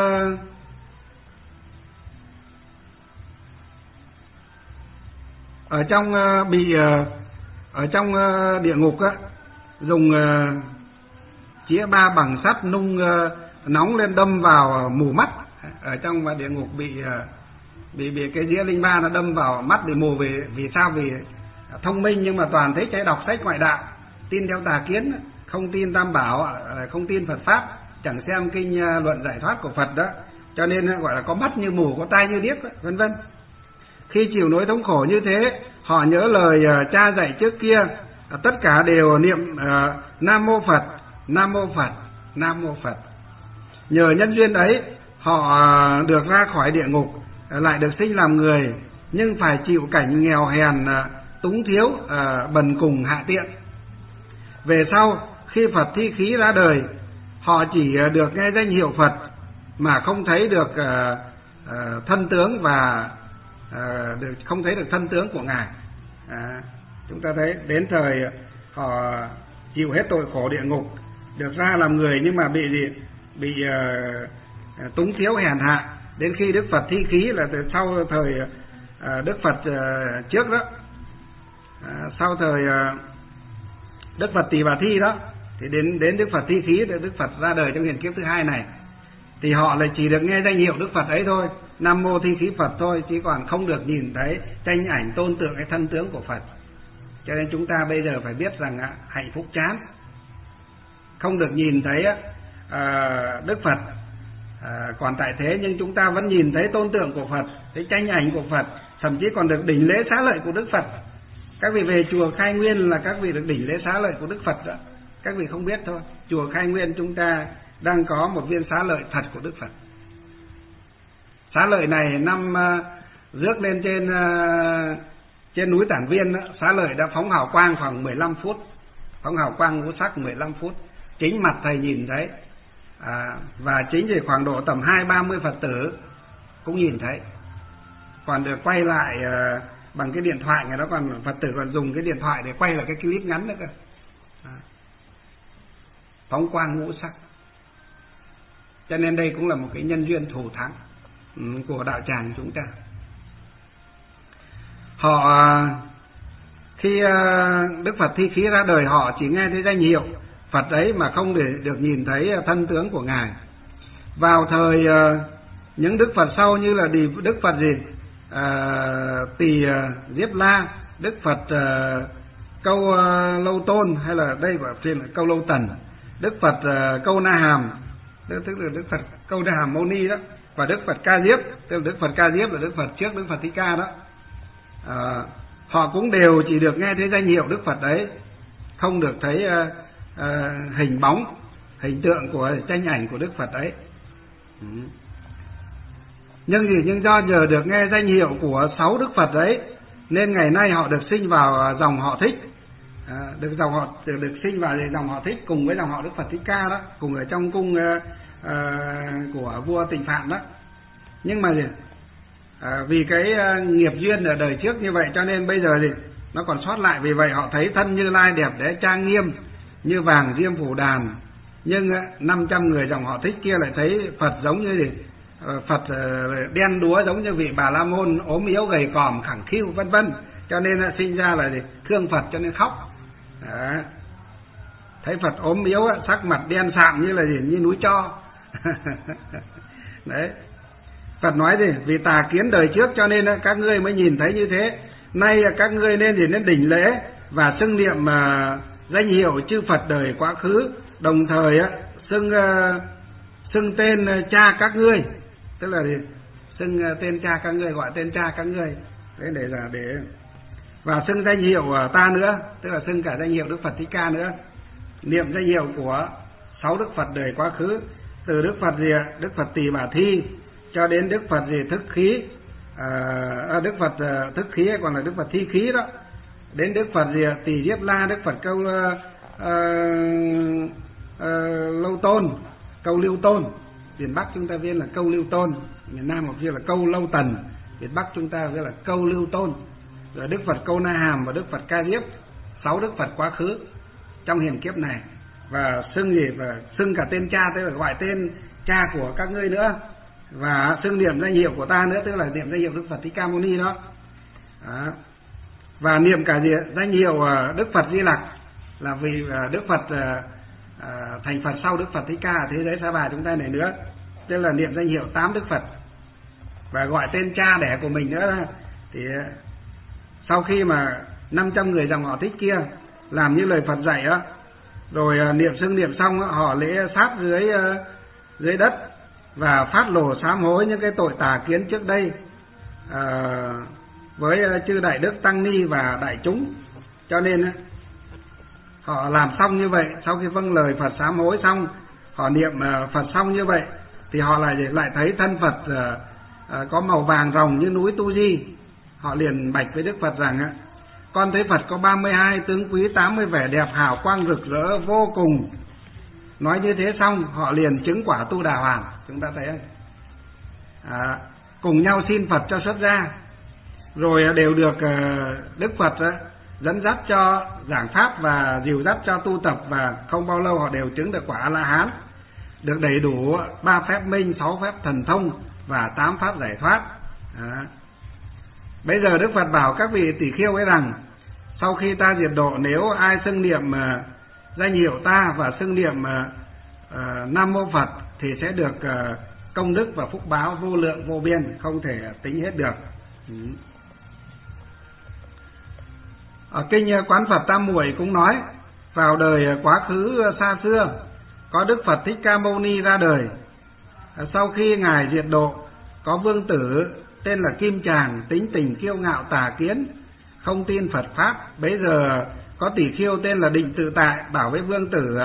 S1: trong địa ngục á, dùng chĩa ba bằng sắt nung nóng lên đâm vào mù mắt. Ở trong địa ngục bị cái dĩa linh ba nó đâm vào mắt bị mù. Vì sao? Vì thông minh nhưng mà toàn thấy trái đọc sách ngoại đạo, tin theo tà kiến, không tin Tam Bảo, không tin Phật Pháp, chẳng xem kinh luận giải thoát của Phật đó, cho nên gọi là có mắt như mù, có tai như điếc, vân vân. Khi chịu nỗi thống khổ như thế, họ nhớ lời cha dạy trước kia, tất cả đều niệm Nam Mô Phật, Nam Mô Phật, Nam Mô Phật. Nhờ nhân duyên ấy, họ được ra khỏi địa ngục, lại được sinh làm người, nhưng phải chịu cảnh nghèo hèn, túng thiếu, bần cùng hạ tiện. Về sau, khi Phật thi khí ra đời, họ chỉ được nghe danh hiệu Phật mà không thấy được thân tướng và không thấy được thân tướng của Ngài. Chúng ta thấy đến thời họ chịu hết tội khổ địa ngục, được ra làm người nhưng mà bị túng thiếu hèn hạ. Đến khi Đức Phật thi khí là từ sau thời Đức Phật trước đó, sau thời Đức Phật Tỳ Bà Thi đó, thì đến Đức Phật thi khí, Đức Phật ra đời trong hiện kiếp thứ hai này, thì họ lại chỉ được nghe danh hiệu Đức Phật ấy thôi, Nam Mô Thi Khí Phật thôi, chứ còn không được nhìn thấy tranh ảnh tôn tượng cái thân tướng của Phật. Cho nên chúng ta bây giờ phải biết rằng hạnh phúc chán, không được nhìn thấy Đức Phật còn tại thế, nhưng chúng ta vẫn nhìn thấy tôn tượng của Phật, thấy tranh ảnh của Phật, thậm chí còn được đỉnh lễ xá lợi của Đức Phật. Các vị về chùa Khai Nguyên là các vị được đỉnh lễ xá lợi của Đức Phật đó. Các vị không biết thôi, chùa Khai Nguyên chúng ta đang có một viên xá lợi thật của Đức Phật. Xá lợi này năm rước lên trên núi Tản Viên đó, xá lợi đã phóng hào quang khoảng 15 phút, phóng hào quang ngũ sắc 15 phút, chính mặt thầy nhìn thấy, và chính thì khoảng độ tầm 20-30 Phật tử cũng nhìn thấy, còn được quay lại bằng cái điện thoại người đó, còn Phật tử còn dùng cái điện thoại để quay lại cái clip ngắn nữa cơ. Phóng quang ngũ sắc. Cho nên đây cũng là một cái nhân duyên thù thắng của đạo tràng chúng ta. Họ khi Đức Phật thi khí ra đời, họ chỉ nghe thấy danh hiệu Phật ấy mà không để được nhìn thấy thân tướng của Ngài. Vào thời những Đức Phật sau như là Đức Phật Tỳ Diếp La, Đức Phật Câu Lâu Tôn, hay là đây bảo phiên Câu Lâu Tần, Đức Phật Câu Na Hàm, tức là Đức Phật Câu Na Hàm Mâu Ni đó, và Đức Phật Ca Diếp, tức là Đức Phật Ca Diếp là Đức Phật trước Đức Phật Thích Ca đó. Họ cũng đều chỉ được nghe thấy danh hiệu Đức Phật ấy, không được thấy hình bóng, hình tượng của tranh ảnh của Đức Phật ấy. Nhưng do nhờ được nghe danh hiệu của 6 Đức Phật ấy, nên ngày nay họ được sinh vào dòng họ Thích, được sinh vào dòng họ Thích cùng với dòng họ Đức Phật Thích Ca đó, cùng ở trong cung của vua Tịnh Phạn đó. Nhưng mà vì cái nghiệp duyên ở đời trước như vậy, cho nên bây giờ nó còn sót lại. Vì vậy họ thấy thân Như Lai đẹp đẽ trang nghiêm như vàng diêm phủ đàn, nhưng 500 người dòng họ Thích kia lại thấy Phật giống như Phật đen đúa, giống như vị Bà La Môn ốm yếu gầy còm khẳng khiu vân vân, cho nên sinh ra là thương Phật cho nên khóc. thấy Phật ốm yếu sắc mặt đen sạm như là gì, như núi tro. Đấy, Phật nói gì? Vì tà kiến đời trước cho nên các ngươi mới nhìn thấy như thế. Nay các ngươi nên gì, nên đỉnh lễ và xưng niệm danh hiệu chư Phật đời quá khứ, đồng thời xưng tên cha các ngươi, tức là gì? Xưng tên cha các ngươi, gọi tên cha các ngươi. Đấy, để và xưng danh hiệu ta nữa, tức là xưng cả danh hiệu Đức Phật Thích Ca nữa. Niệm danh hiệu của 6 Đức Phật đời quá khứ, từ Đức Phật gì ạ? Đức Phật Tỳ Bà Thi cho đến Đức Phật gì Thức Khí, Đức Phật Thức Khí còn là Đức Phật Thi Khí đó, đến Đức Phật gì Tỳ Diếp La, Đức Phật Câu Lâu Tôn, Câu Lưu Tôn. Miền Bắc chúng ta viết là Câu Lưu Tôn, miền Nam học viết là Câu Lâu Tần, miền Bắc chúng ta viết là Câu Lưu Tôn. Rồi Đức Phật Câu Na Hàm và Đức Phật Ca Diếp, 6 Đức Phật quá khứ trong hiền kiếp này. Và xưng gì? Và xưng cả tên cha, tức là gọi tên cha của các ngươi nữa, và xưng niệm danh hiệu của ta nữa, tức là niệm danh hiệu Đức Phật Thích Ca Mâu Ni đó. Và niệm cả gì? Danh hiệu Đức Phật Di Lặc, là vì Đức Phật thành Phật sau Đức Phật Thích Ca ở thế giới Sa Bà chúng ta này nữa, tức là niệm danh hiệu 8 Đức Phật và gọi tên cha đẻ của mình nữa. Thì sau khi mà 500 người dòng họ Thích kia làm như lời Phật dạy á, rồi niệm xưng niệm xong á, họ lễ sát dưới đất và phát lộ sám hối những cái tội tà kiến trước đây với chư đại đức tăng ni và đại chúng. Cho nên họ làm xong như vậy, sau khi vâng lời Phật sám hối xong, họ niệm Phật xong như vậy, thì họ lại thấy thân Phật có màu vàng ròng như núi Tu Di. Họ liền bạch với Đức Phật rằng con thấy Phật có 32 tướng quý, 80 vẻ đẹp hào quang rực rỡ vô cùng. Nói như thế xong, họ liền chứng quả Tu Đà Hoàn. Chúng ta thấy không? Cùng nhau xin Phật cho xuất gia, rồi đều được Đức Phật dẫn dắt cho giảng pháp và dìu dắt cho tu tập, và không bao lâu họ đều chứng được quả A-la-hán, được đầy đủ 3 phép minh, 6 phép thần thông và 8 pháp giải thoát. Bây giờ Đức Phật bảo các vị tỷ khưu ấy rằng, sau khi ta diệt độ, nếu ai xưng niệm danh hiệu ta và xưng niệm Nam Mô Phật thì sẽ được công đức và phúc báo vô lượng vô biên, không thể tính hết được. Ở kinh Quán Phật Tam Muội cũng nói, vào đời quá khứ xa xưa, có Đức Phật Thích Ca Mâu Ni ra đời. Sau khi ngài diệt độ, có vương tử tên là Kim Tràng, tính tình kiêu ngạo tà kiến, không tin Phật pháp. Bấy giờ có tỷ khưu tên là Định Tự Tại bảo với vương tử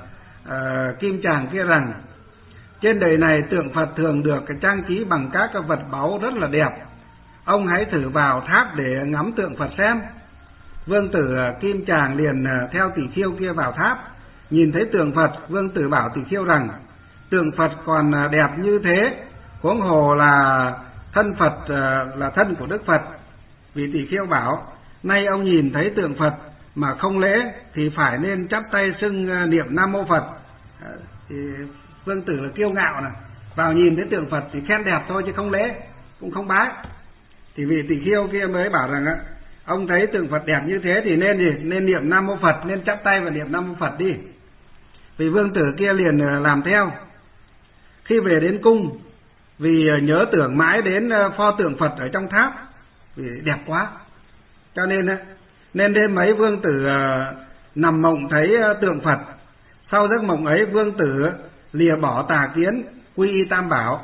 S1: Kim Tràng kia rằng, trên đời này tượng Phật thường được trang trí bằng các vật báu rất là đẹp, ông hãy thử vào tháp để ngắm tượng Phật xem. Vương tử Kim Tràng liền theo tỷ khưu kia vào tháp, nhìn thấy tượng Phật. Vương tử bảo tỷ khưu rằng, tượng Phật còn đẹp như thế, huống hồ là thân Phật là thân của Đức Phật. Vì tỷ khưu bảo, nay ông nhìn thấy tượng Phật mà không lễ thì phải nên chắp tay xưng niệm Nam Mô Phật. Thì vương tử là kiêu ngạo này, vào nhìn thấy tượng Phật thì khen đẹp thôi chứ không lễ, cũng không bái. Thì vị tỷ khưu kia mới bảo rằng ông thấy tượng Phật đẹp như thế thì nên gì? Nên niệm Nam Mô Phật, nên chắp tay và niệm Nam Mô Phật đi. Vì vương tử kia liền làm theo. Khi về đến cung, vì nhớ tưởng mãi đến pho tượng Phật ở trong tháp, vì đẹp quá, cho nên đêm ấy vương tử nằm mộng thấy tượng Phật. Sau giấc mộng ấy, vương tử lìa bỏ tà kiến, quy y Tam Bảo.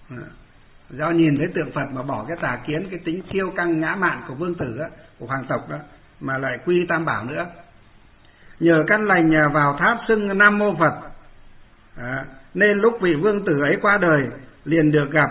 S1: Do nhìn thấy tượng Phật mà bỏ cái tà kiến, cái tính kiêu căng ngã mạn của vương tử đó, của hoàng tộc đó, mà lại quy y Tam Bảo nữa. Nhờ căn lành vào tháp xưng Nam Mô Phật, nên lúc vị vương tử ấy qua đời, liền được gặp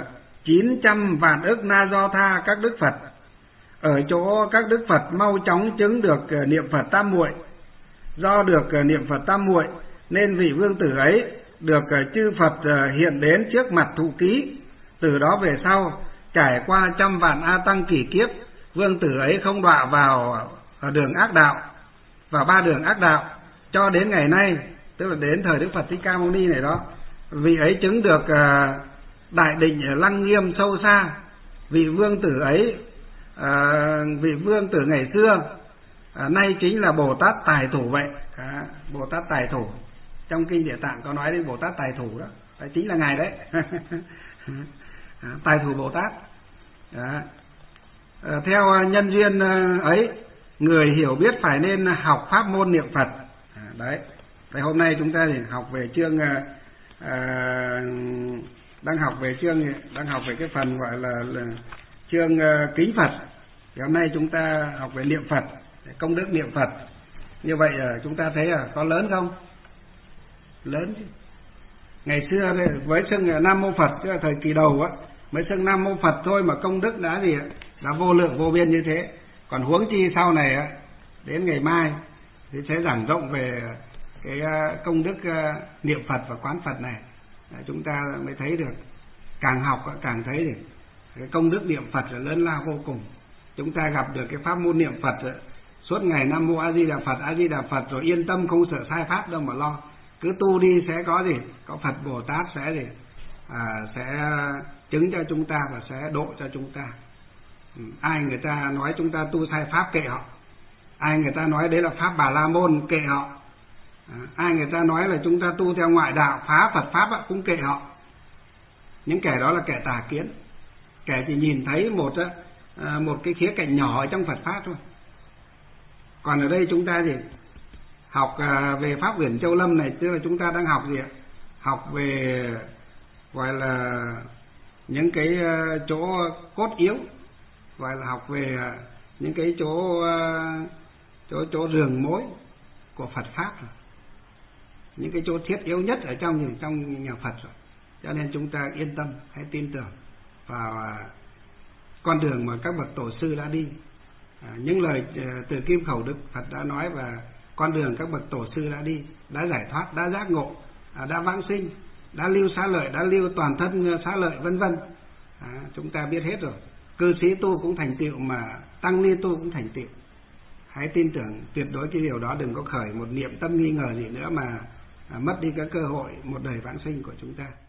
S1: 900 vạn ức na do tha các đức Phật. Ở chỗ các đức Phật mau chóng chứng được niệm Phật Tam Muội. Do được niệm Phật Tam Muội nên vị vương tử ấy được chư Phật hiện đến trước mặt thụ ký. Từ đó về sau, trải qua 100 vạn A Tăng kỷ kiếp, vương tử ấy không đọa vào đường ác đạo, vào 3 đường ác đạo, cho đến ngày nay, tức là đến thời Đức Phật Thích Ca Mâu Ni này đó, vị ấy chứng được đại định lăng nghiêm sâu xa. Vị vương tử ấy, vị vương tử ngày xưa nay chính là Bồ Tát Tài Thủ vậy. Bồ Tát Tài Thủ. Trong kinh Địa Tạng có nói đến Bồ Tát Tài Thủ đó, đấy chính là ngài đấy. Tài Thủ Bồ Tát đó. Theo nhân duyên ấy, người hiểu biết phải nên học pháp môn niệm Phật. Đấy. Vậy hôm nay chúng ta thì học về chương đang học về cái phần gọi là chương kính Phật. Thì hôm nay chúng ta học về niệm Phật, công đức niệm Phật. Như vậy chúng ta thấy có lớn không? Lớn chứ. Ngày xưa với xưng Nam Mô Phật, chứ thời kỳ đầu á, mới xưng Nam Mô Phật thôi mà công đức đã gì đã vô lượng vô biên như thế. Còn huống chi sau này á, đến ngày mai thì sẽ giảng rộng về cái công đức niệm Phật và quán Phật này. Chúng ta mới thấy được, càng học càng thấy được cái công đức niệm Phật là lớn lao vô cùng. Chúng ta gặp được cái pháp môn niệm Phật suốt ngày Nam Mô A Di Đà Phật, A Di Đà Phật, rồi yên tâm không sợ sai pháp đâu mà lo. Cứ tu đi sẽ có gì? Có Phật Bồ Tát sẽ sẽ chứng cho chúng ta và sẽ độ cho chúng ta. Ai người ta nói chúng ta tu sai pháp kệ họ. Ai người ta nói đấy là pháp Bà La Môn kệ họ. Ai người ta nói là chúng ta tu theo ngoại đạo phá Phật pháp cũng kệ họ. Những kẻ đó là kẻ tà kiến. Kẻ chỉ nhìn thấy một cái khía cạnh nhỏ ở trong Phật pháp thôi. Còn ở đây chúng ta gì? Học về pháp Uyển Châu Lâm này, tức là chúng ta đang học gì ạ? Học về gọi là những cái chỗ cốt yếu, gọi là học về những cái chỗ rường mối của Phật pháp rồi. Những cái chỗ thiết yếu nhất ở trong nhà Phật rồi. Cho nên chúng ta yên tâm, hãy tin tưởng vào con đường mà các bậc tổ sư đã đi. Những lời từ kim khẩu Đức Phật đã nói và con đường các bậc tổ sư đã đi, đã giải thoát, đã giác ngộ, đã vãng sinh, đã lưu xá lợi, đã lưu toàn thân xá lợi, vân vân. Chúng ta biết hết rồi. Cư sĩ tu cũng thành tựu mà tăng ni tu cũng thành tựu. Hãy tin tưởng tuyệt đối cái điều đó, đừng có khởi một niệm tâm nghi ngờ gì nữa mà mất đi cái cơ hội một đời vãng sinh của chúng ta.